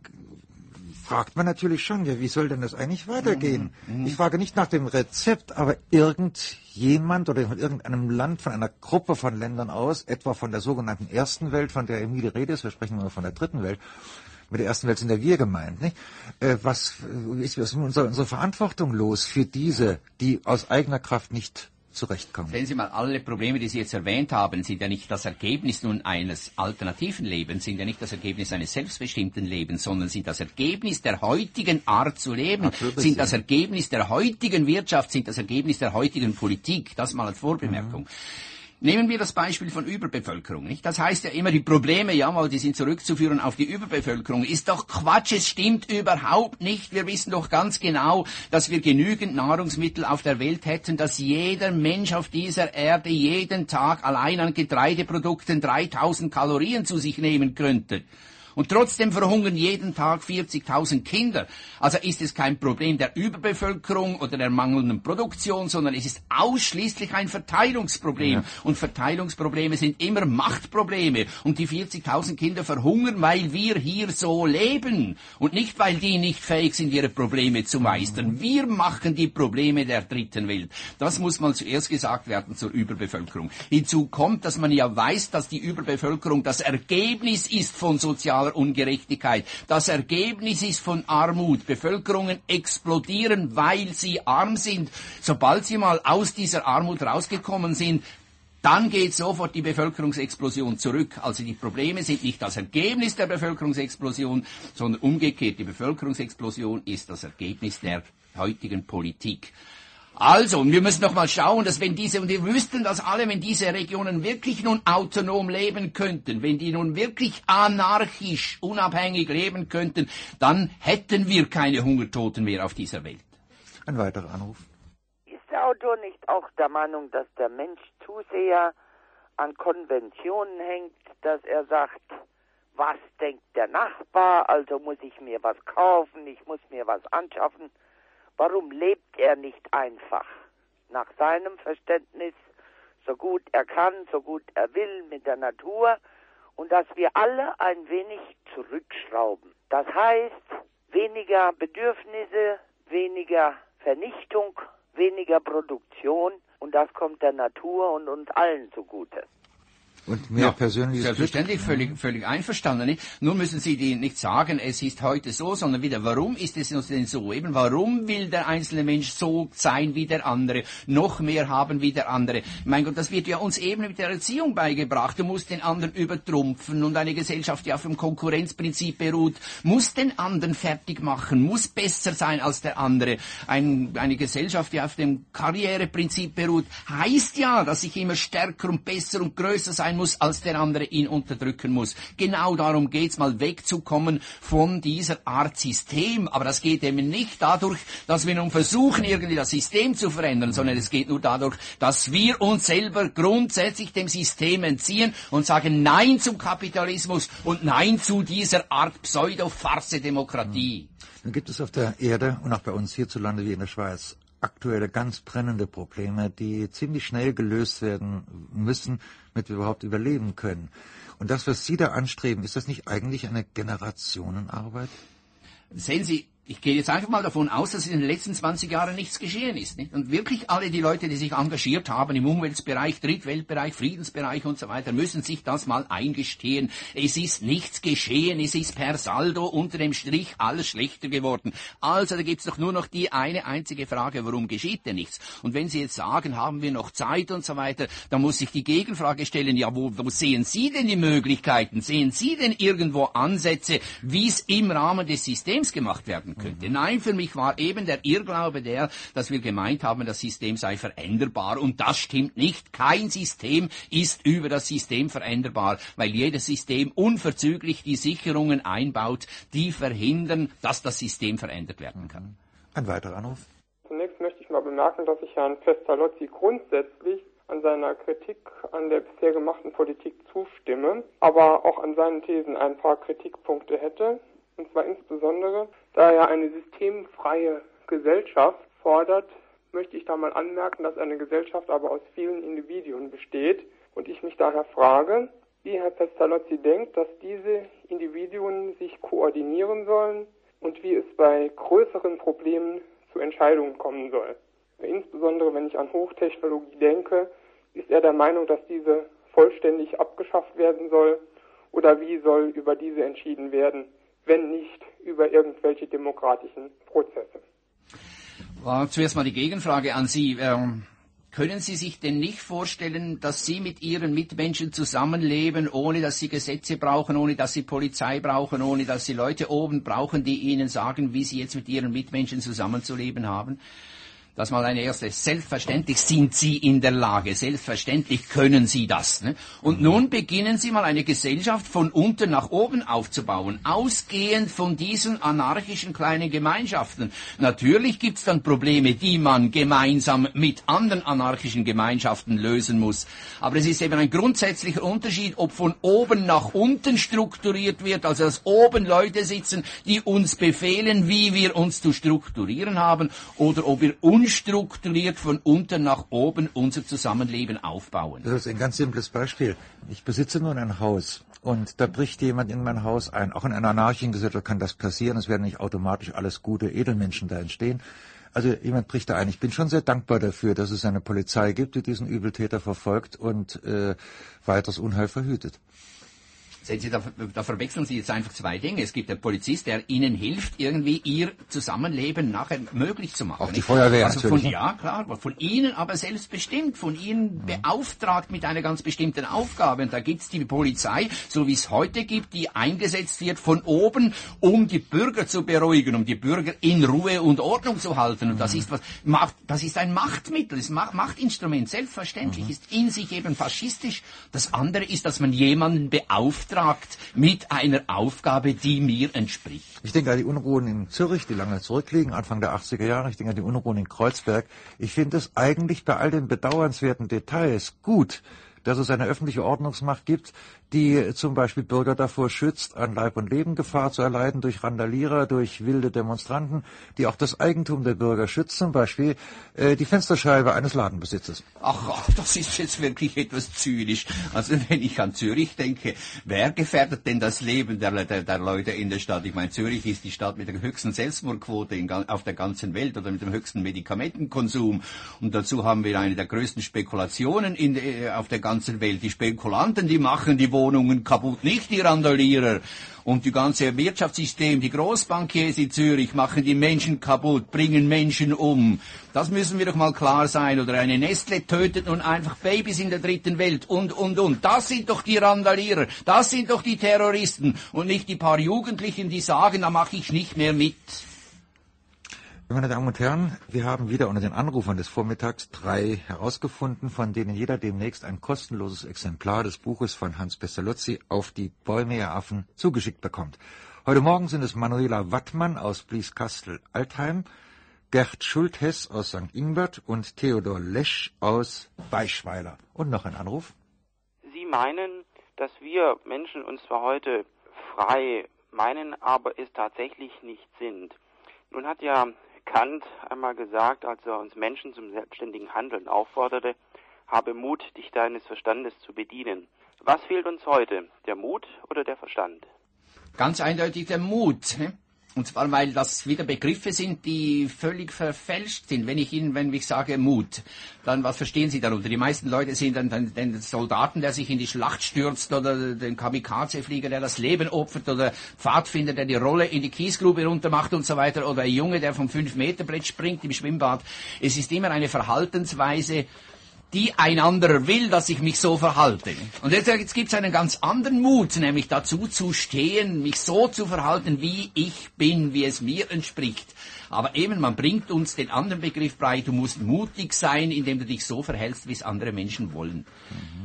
fragt man natürlich schon, ja, wie soll denn das eigentlich weitergehen? Mhm. Ich frage nicht nach dem Rezept, aber irgendjemand oder von irgendeinem Land, von einer Gruppe von Ländern aus, etwa von der sogenannten Ersten Welt, von der eben die Rede ist, wir sprechen nur von der Dritten Welt, mit der Ersten Welt sind ja wir gemeint, nicht? Äh, was ist, was ist unsere, unsere Verantwortung los für diese, die aus eigener Kraft nicht zurechtkommen? Sehen Sie mal, alle Probleme, die Sie jetzt erwähnt haben, sind ja nicht das Ergebnis nun eines alternativen Lebens, sind ja nicht das Ergebnis eines selbstbestimmten Lebens, sondern sind das Ergebnis der heutigen Art zu leben, Natürlich, sind das Ergebnis der heutigen Wirtschaft, sind das Ergebnis der heutigen Politik. Das mal als Vorbemerkung. Mhm. Nehmen wir das Beispiel von Überbevölkerung, nicht? Das heißt ja immer, die Probleme, jawohl, die sind zurückzuführen auf die Überbevölkerung. Ist doch Quatsch, es stimmt überhaupt nicht. Wir wissen doch ganz genau, dass wir genügend Nahrungsmittel auf der Welt hätten, dass jeder Mensch auf dieser Erde jeden Tag allein an Getreideprodukten dreitausend Kalorien zu sich nehmen könnte. Und trotzdem verhungern jeden Tag vierzigtausend Kinder. Also ist es kein Problem der Überbevölkerung oder der mangelnden Produktion, sondern es ist ausschließlich ein Verteilungsproblem. Ja. Und Verteilungsprobleme sind immer Machtprobleme. Und die vierzigtausend Kinder verhungern, weil wir hier so leben. Und nicht, weil die nicht fähig sind, ihre Probleme zu meistern. Wir machen die Probleme der dritten Welt. Das muss mal zuerst gesagt werden zur Überbevölkerung. Hinzu kommt, dass man ja weiß, dass die Überbevölkerung das Ergebnis ist von sozialen Ungerechtigkeit. Das Ergebnis ist von Armut. Bevölkerungen explodieren, weil sie arm sind. Sobald sie mal aus dieser Armut rausgekommen sind, dann geht sofort die Bevölkerungsexplosion zurück. Also die Probleme sind nicht das Ergebnis der Bevölkerungsexplosion, sondern umgekehrt. Die Bevölkerungsexplosion ist das Ergebnis der heutigen Politik. Also, wir müssen noch mal schauen, dass wenn diese, und wir wüssten das alle, wenn diese Regionen wirklich nun autonom leben könnten, wenn die nun wirklich anarchisch, unabhängig leben könnten, dann hätten wir keine Hungertoten mehr auf dieser Welt. Ein weiterer Anruf. Ist der Autor nicht auch der Meinung, dass der Mensch zu sehr an Konventionen hängt, dass er sagt, was denkt der Nachbar, also muss ich mir was kaufen, ich muss mir was anschaffen? Warum lebt er nicht einfach nach seinem Verständnis, so gut er kann, so gut er will mit der Natur, und dass wir alle ein wenig zurückschrauben? Das heißt, weniger Bedürfnisse, weniger Vernichtung, weniger Produktion, und das kommt der Natur und uns allen zugute. Und mehr ja, persönliches selbstverständlich, Glück. völlig, völlig einverstanden. Nicht? Nur müssen Sie die nicht sagen, es ist heute so, sondern wieder, warum ist es denn so? Eben, warum will der einzelne Mensch so sein wie der andere, noch mehr haben wie der andere? Mein Gott, das wird ja uns eben mit der Erziehung beigebracht. Du musst den anderen übertrumpfen, und eine Gesellschaft, die auf dem Konkurrenzprinzip beruht, muss den anderen fertig machen, muss besser sein als der andere. Ein, eine Gesellschaft, die auf dem Karriereprinzip beruht, heißt ja, dass ich immer stärker und besser und größer sein muss, als der andere ihn unterdrücken muss. Genau darum geht's, mal wegzukommen von dieser Art System. Aber das geht eben nicht dadurch, dass wir nun versuchen, irgendwie das System zu verändern, sondern es geht nur dadurch, dass wir uns selber grundsätzlich dem System entziehen und sagen Nein zum Kapitalismus und Nein zu dieser Art Pseudo-Farce-Demokratie. Dann gibt es auf der Erde und auch bei uns hierzulande wie in der Schweiz aktuelle, ganz brennende Probleme, die ziemlich schnell gelöst werden müssen, damit wir überhaupt überleben können. Und das, was Sie da anstreben, ist das nicht eigentlich eine Generationenarbeit? Sehen Sie, ich gehe jetzt einfach mal davon aus, dass in den letzten zwanzig Jahren nichts geschehen ist. Nicht? Und wirklich alle die Leute, die sich engagiert haben im Umweltbereich, Drittweltbereich, Friedensbereich und so weiter, müssen sich das mal eingestehen. Es ist nichts geschehen, es ist per Saldo unter dem Strich alles schlechter geworden. Also da gibt's doch nur noch die eine einzige Frage, warum geschieht denn nichts? Und wenn Sie jetzt sagen, haben wir noch Zeit und so weiter, dann muss sich die Gegenfrage stellen, ja, wo, wo sehen Sie denn die Möglichkeiten? Sehen Sie denn irgendwo Ansätze, wie es im Rahmen des Systems gemacht werden könnte? Mhm. Nein, für mich war eben der Irrglaube der, dass wir gemeint haben, das System sei veränderbar, und das stimmt nicht. Kein System ist über das System veränderbar, weil jedes System unverzüglich die Sicherungen einbaut, die verhindern, dass das System verändert werden kann. Ein weiterer Anruf. Zunächst möchte ich mal bemerken, dass ich Herrn Pestalozzi grundsätzlich an seiner Kritik an der bisher gemachten Politik zustimme, aber auch an seinen Thesen ein paar Kritikpunkte hätte. Und zwar insbesondere, da er eine systemfreie Gesellschaft fordert, möchte ich da mal anmerken, dass eine Gesellschaft aber aus vielen Individuen besteht. Und ich mich daher frage, wie Herr Pestalozzi denkt, dass diese Individuen sich koordinieren sollen und wie es bei größeren Problemen zu Entscheidungen kommen soll. Insbesondere wenn ich an Hochtechnologie denke, ist er der Meinung, dass diese vollständig abgeschafft werden soll, oder wie soll über diese entschieden werden, wenn nicht über irgendwelche demokratischen Prozesse? War zuerst mal die Gegenfrage an Sie. Ähm, können Sie sich denn nicht vorstellen, dass Sie mit Ihren Mitmenschen zusammenleben, ohne dass Sie Gesetze brauchen, ohne dass Sie Polizei brauchen, ohne dass Sie Leute oben brauchen, die Ihnen sagen, wie Sie jetzt mit Ihren Mitmenschen zusammenzuleben haben? Das mal eine erste. Selbstverständlich sind Sie in der Lage. Selbstverständlich können Sie das. Ne? Und nun beginnen Sie mal eine Gesellschaft von unten nach oben aufzubauen, ausgehend von diesen anarchischen kleinen Gemeinschaften. Natürlich gibt es dann Probleme, die man gemeinsam mit anderen anarchischen Gemeinschaften lösen muss. Aber es ist eben ein grundsätzlicher Unterschied, ob von oben nach unten strukturiert wird, also dass oben Leute sitzen, die uns befehlen, wie wir uns zu strukturieren haben, oder ob wir unstrukturiert von unten nach oben unser Zusammenleben aufbauen. Das ist ein ganz simples Beispiel. Ich besitze nun ein Haus und da bricht jemand in mein Haus ein. Auch in einer anarchischen Gesellschaft kann das passieren. Es werden nicht automatisch alles gute Edelmenschen da entstehen. Also jemand bricht da ein. Ich bin schon sehr dankbar dafür, dass es eine Polizei gibt, die diesen Übeltäter verfolgt und äh, weiteres Unheil verhütet. Sehen Sie, da, da verwechseln Sie jetzt einfach zwei Dinge. Es gibt einen Polizist, der Ihnen hilft, irgendwie Ihr Zusammenleben nachher möglich zu machen. Auch die Feuerwehr also natürlich. Von, ja, klar, von Ihnen aber selbstbestimmt, von Ihnen ja. beauftragt mit einer ganz bestimmten Aufgabe. Und da gibt's die Polizei, so wie es heute gibt, die eingesetzt wird von oben, um die Bürger zu beruhigen, um die Bürger in Ruhe und Ordnung zu halten. Und das ist was, Macht, das ist ein Machtmittel, das Machtinstrument, selbstverständlich, mhm. ist in sich eben faschistisch. Das andere ist, dass man jemanden beauftragt, mit einer Aufgabe, die mir entspricht. Ich denke an die Unruhen in Zürich, die lange zurückliegen, Anfang der achtziger Jahre. Ich denke an die Unruhen in Kreuzberg. Ich finde es eigentlich bei all den bedauernswerten Details gut, dass es eine öffentliche Ordnungsmacht gibt, die zum Beispiel Bürger davor schützt, an Leib und Leben Gefahr zu erleiden durch Randalierer, durch wilde Demonstranten, die auch das Eigentum der Bürger schützt, zum Beispiel äh, die Fensterscheibe eines Ladenbesitzers. Ach, ach, das ist jetzt wirklich etwas zynisch. Also wenn ich an Zürich denke, wer gefährdet denn das Leben der, der, der Leute in der Stadt? Ich meine, Zürich ist die Stadt mit der höchsten Selbstmordquote in, auf der ganzen Welt oder mit dem höchsten Medikamentenkonsum. Und dazu haben wir eine der größten Spekulationen in, äh, auf der ganzen Welt. Die Spekulanten, die machen die Wohnungen kaputt, nicht die Randalierer. Und die ganze Wirtschaftssystem, die Großbankiers in Zürich machen die Menschen kaputt, bringen Menschen um. Das müssen wir doch mal klar sein. Oder eine Nestle tötet nun einfach Babys in der dritten Welt und, und, und. Das sind doch die Randalierer, das sind doch die Terroristen und nicht die paar Jugendlichen, die sagen, da mache ich nicht mehr mit. Meine Damen und Herren, wir haben wieder unter den Anrufern des Vormittags drei herausgefunden, von denen jeder demnächst ein kostenloses Exemplar des Buches von Hans Pestalozzi Auf die Bäume ihr Affen zugeschickt bekommt. Heute Morgen sind es Manuela Wattmann aus Blieskastel-Altheim, Gerd Schulthess aus Sankt Ingbert und Theodor Lesch aus Beischweiler. Und noch ein Anruf. Sie meinen, dass wir Menschen uns zwar heute frei meinen, aber es tatsächlich nicht sind. Nun hat ja Kant einmal gesagt, als er uns Menschen zum selbstständigen Handeln aufforderte, habe Mut, dich deines Verstandes zu bedienen. Was fehlt uns heute, der Mut oder der Verstand? Ganz eindeutig der Mut. Und zwar, weil das wieder Begriffe sind, die völlig verfälscht sind. Wenn ich Ihnen, wenn ich sage Mut, dann was verstehen Sie darunter? Die meisten Leute sehen dann, dann den Soldaten, der sich in die Schlacht stürzt, oder den Kamikaze-Flieger, der das Leben opfert, oder Pfadfinder, der die Rolle in die Kiesgrube runter macht und so weiter, oder ein Junge, der vom fünf Meter Brett springt im Schwimmbad. Es ist immer eine Verhaltensweise, die ein anderer will, dass ich mich so verhalte. Und jetzt, jetzt gibt es einen ganz anderen Mut, nämlich dazu zu stehen, mich so zu verhalten, wie ich bin, wie es mir entspricht. Aber eben, man bringt uns den anderen Begriff bei, du musst mutig sein, indem du dich so verhältst, wie es andere Menschen wollen. Mhm.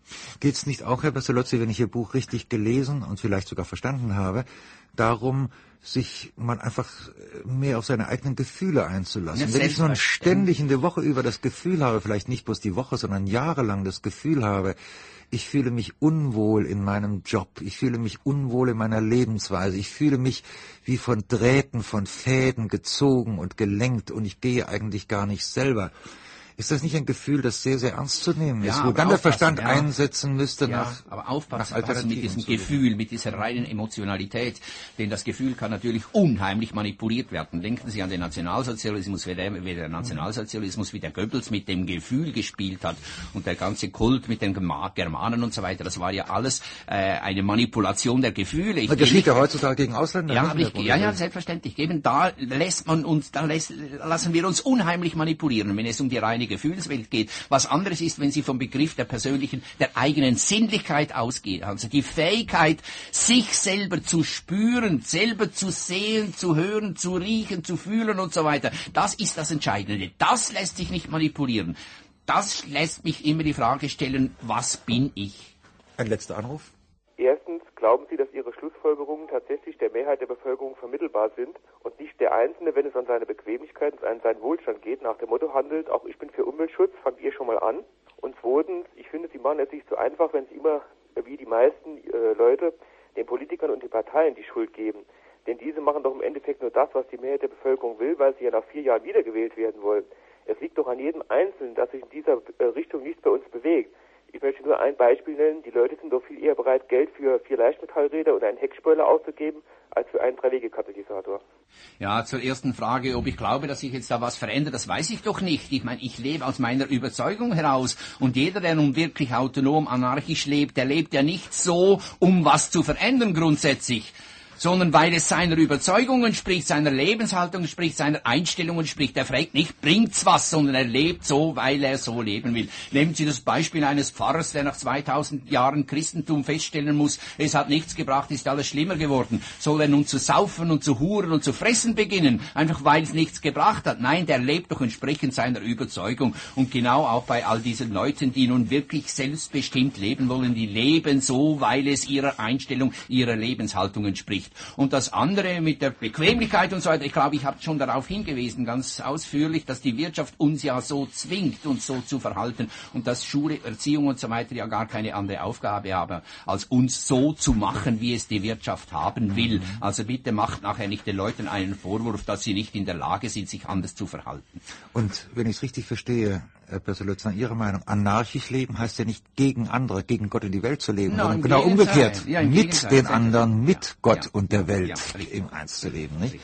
Geht es nicht auch, Herr Pestalozzi, wenn ich Ihr Buch richtig gelesen und vielleicht sogar verstanden habe, darum, sich mal einfach mehr auf seine eigenen Gefühle einzulassen? Ja, wenn ich nun ständig in der Woche über das Gefühl habe, vielleicht nicht bloß die Woche, sondern jahrelang das Gefühl habe, ich fühle mich unwohl in meinem Job, ich fühle mich unwohl in meiner Lebensweise, ich fühle mich wie von Drähten, von Fäden gezogen und gelenkt und ich gehe eigentlich gar nicht selber. Ist das nicht ein Gefühl, das sehr, sehr ernst zu nehmen ist, ja, wo dann der Verstand ja. einsetzen müsste ja, nach aber aufpassen, nach aufpassen mit diesem Gefühl, mit dieser reinen Emotionalität, denn das Gefühl kann natürlich unheimlich manipuliert werden. Denken Sie an den Nationalsozialismus, wie der, wie der Nationalsozialismus, wie der Goebbels mit dem Gefühl gespielt hat und der ganze Kult mit den Germanen und so weiter, das war ja alles äh, eine Manipulation der Gefühle. Ich das geschieht ja heutzutage gegen Ausländer. Ja, ich, ja, ja, selbstverständlich. Eben da lässt man uns, da lässt, lassen wir uns unheimlich manipulieren, wenn es um die reine Gefühlswelt geht. Was anderes ist, wenn Sie vom Begriff der persönlichen, der eigenen Sinnlichkeit ausgehen. Also die Fähigkeit, sich selber zu spüren, selber zu sehen, zu hören, zu riechen, zu fühlen und so weiter. Das ist das Entscheidende. Das lässt sich nicht manipulieren. Das lässt mich immer die Frage stellen, was bin ich? Ein letzter Anruf. Erstens, glauben Sie, dass Ihre Schlussfolgerungen tatsächlich der Mehrheit der Bevölkerung vermittelbar sind und nicht der Einzelne, wenn es an seine Bequemlichkeit und an seinen Wohlstand geht, nach dem Motto handelt, auch ich bin für Umweltschutz, fangt ihr schon mal an. Und zweitens, ich finde, Sie machen es sich so einfach, wenn Sie immer, wie die meisten äh, Leute, den Politikern und den Parteien die Schuld geben. Denn diese machen doch im Endeffekt nur das, was die Mehrheit der Bevölkerung will, weil sie ja nach vier Jahren wiedergewählt werden wollen. Es liegt doch an jedem Einzelnen, dass sich in dieser äh, Richtung nichts bei uns bewegt. Ich möchte nur ein Beispiel nennen. Die Leute sind doch viel eher bereit, Geld für vier Leichtmetallräder und einen Heckspoiler auszugeben, als für einen Drei-Wege-Katalysator. Ja, zur ersten Frage, ob ich glaube, dass sich jetzt da was verändert, das weiß ich doch nicht. Ich meine, ich lebe aus meiner Überzeugung heraus. Und jeder, der nun wirklich autonom, anarchisch lebt, der lebt ja nicht so, um was zu verändern grundsätzlich, sondern weil es seiner Überzeugung entspricht, seiner Lebenshaltung entspricht, seiner Einstellung entspricht. Er fragt nicht, bringt's was, sondern er lebt so, weil er so leben will. Nehmen Sie das Beispiel eines Pfarrers, der nach zweitausend Jahren Christentum feststellen muss, es hat nichts gebracht, ist alles schlimmer geworden. Soll er nun zu saufen und zu huren und zu fressen beginnen, einfach weil es nichts gebracht hat? Nein, der lebt doch entsprechend seiner Überzeugung. Und genau auch bei all diesen Leuten, die nun wirklich selbstbestimmt leben wollen, die leben so, weil es ihrer Einstellung, ihrer Lebenshaltung entspricht. Und das andere mit der Bequemlichkeit und so weiter, ich glaube, ich habe schon darauf hingewiesen, ganz ausführlich, dass die Wirtschaft uns ja so zwingt, uns so zu verhalten und dass Schule, Erziehung und so weiter ja gar keine andere Aufgabe haben, als uns so zu machen, wie es die Wirtschaft haben will. Also bitte macht nachher nicht den Leuten einen Vorwurf, dass sie nicht in der Lage sind, sich anders zu verhalten. Und wenn ich es richtig verstehe, Herr Pestalozzi, nach Ihrer Meinung, anarchisch leben heißt ja nicht gegen andere, gegen Gott und die Welt zu leben, no, sondern genau umgekehrt, ja, mit den anderen, mit ja, Gott ja, und der Welt ja, im Eins zu leben, nicht?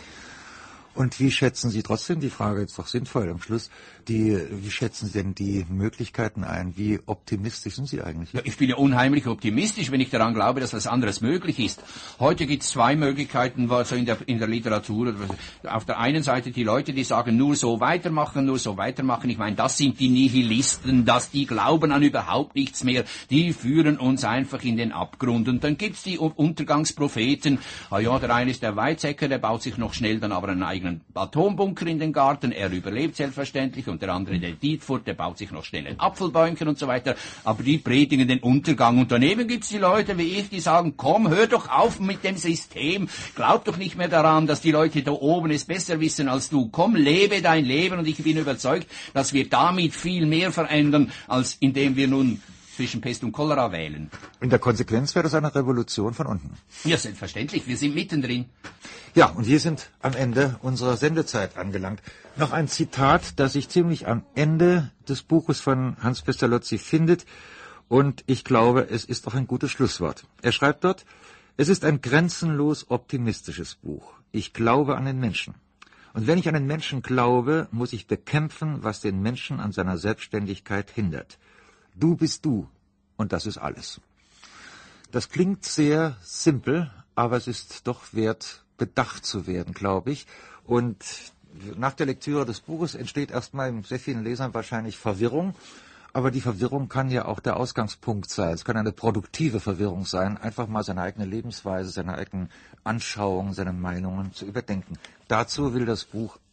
Und wie schätzen Sie trotzdem, die Frage jetzt doch sinnvoll am Schluss, die, wie schätzen Sie denn die Möglichkeiten ein? Wie optimistisch sind Sie eigentlich? Ja, ich bin ja unheimlich optimistisch, wenn ich daran glaube, dass was anderes möglich ist. Heute gibt es zwei Möglichkeiten, also in der, in der Literatur. Auf der einen Seite die Leute, die sagen, nur so weitermachen, nur so weitermachen. Ich meine, das sind die Nihilisten, dass die glauben an überhaupt nichts mehr. Die führen uns einfach in den Abgrund. Und dann gibt's die Untergangspropheten. Ah ja, der eine ist der Weizsäcker, der baut sich noch schnell dann aber einen eigenen Atombunker in den Garten. Er überlebt selbstverständlich. Und der andere, der Dietfurt, der baut sich noch schnell ein Apfelbäumchen und so weiter. Aber die predigen den Untergang. Und daneben gibt's die Leute wie ich, die sagen, komm, hör doch auf mit dem System. Glaub doch nicht mehr daran, dass die Leute da oben es besser wissen als du. Komm, lebe dein Leben. Und ich bin überzeugt, dass wir damit viel mehr verändern, als indem wir nun zwischen Pest und Cholera wählen. In der Konsequenz wäre das eine Revolution von unten. Ja, selbstverständlich. Wir sind mittendrin. Ja, und wir sind am Ende unserer Sendezeit angelangt. Noch ein Zitat, das sich ziemlich am Ende des Buches von Hans Pestalozzi findet. Und ich glaube, es ist auch ein gutes Schlusswort. Er schreibt dort, es ist ein grenzenlos optimistisches Buch. Ich glaube an den Menschen. Und wenn ich an den Menschen glaube, muss ich bekämpfen, was den Menschen an seiner Selbstständigkeit hindert. Du bist du, und das ist alles. Das klingt sehr simpel, aber es ist doch wert, bedacht zu werden, glaube ich. Und nach der Lektüre des Buches entsteht erstmal in sehr vielen Lesern wahrscheinlich Verwirrung. Aber die Verwirrung kann ja auch der Ausgangspunkt sein. Es kann eine produktive Verwirrung sein, einfach mal seine eigene Lebensweise, seine eigenen Anschauungen, seine Meinungen zu überdenken. Dazu will das Buch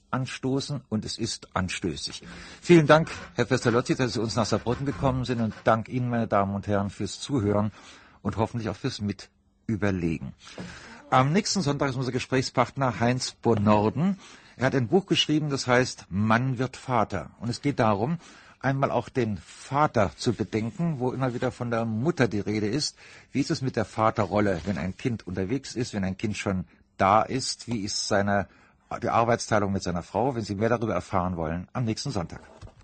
anstoßen und es ist anstößig. Vielen Dank, Herr Pestalozzi, dass Sie uns nach Saarbrücken gekommen sind und Dank Ihnen, meine Damen und Herren, fürs Zuhören und hoffentlich auch fürs Mitüberlegen. Am nächsten Sonntag ist unser Gesprächspartner Heinz Bonorden. Er hat ein Buch geschrieben, das heißt Mann wird Vater. Und es geht darum, einmal auch den Vater zu bedenken, wo immer wieder von der Mutter die Rede ist. Wie ist es mit der Vaterrolle, wenn ein Kind unterwegs ist, wenn ein Kind schon da ist? Wie ist seine, die Arbeitsteilung mit seiner Frau? Wenn Sie mehr darüber erfahren wollen, am nächsten Sonntag.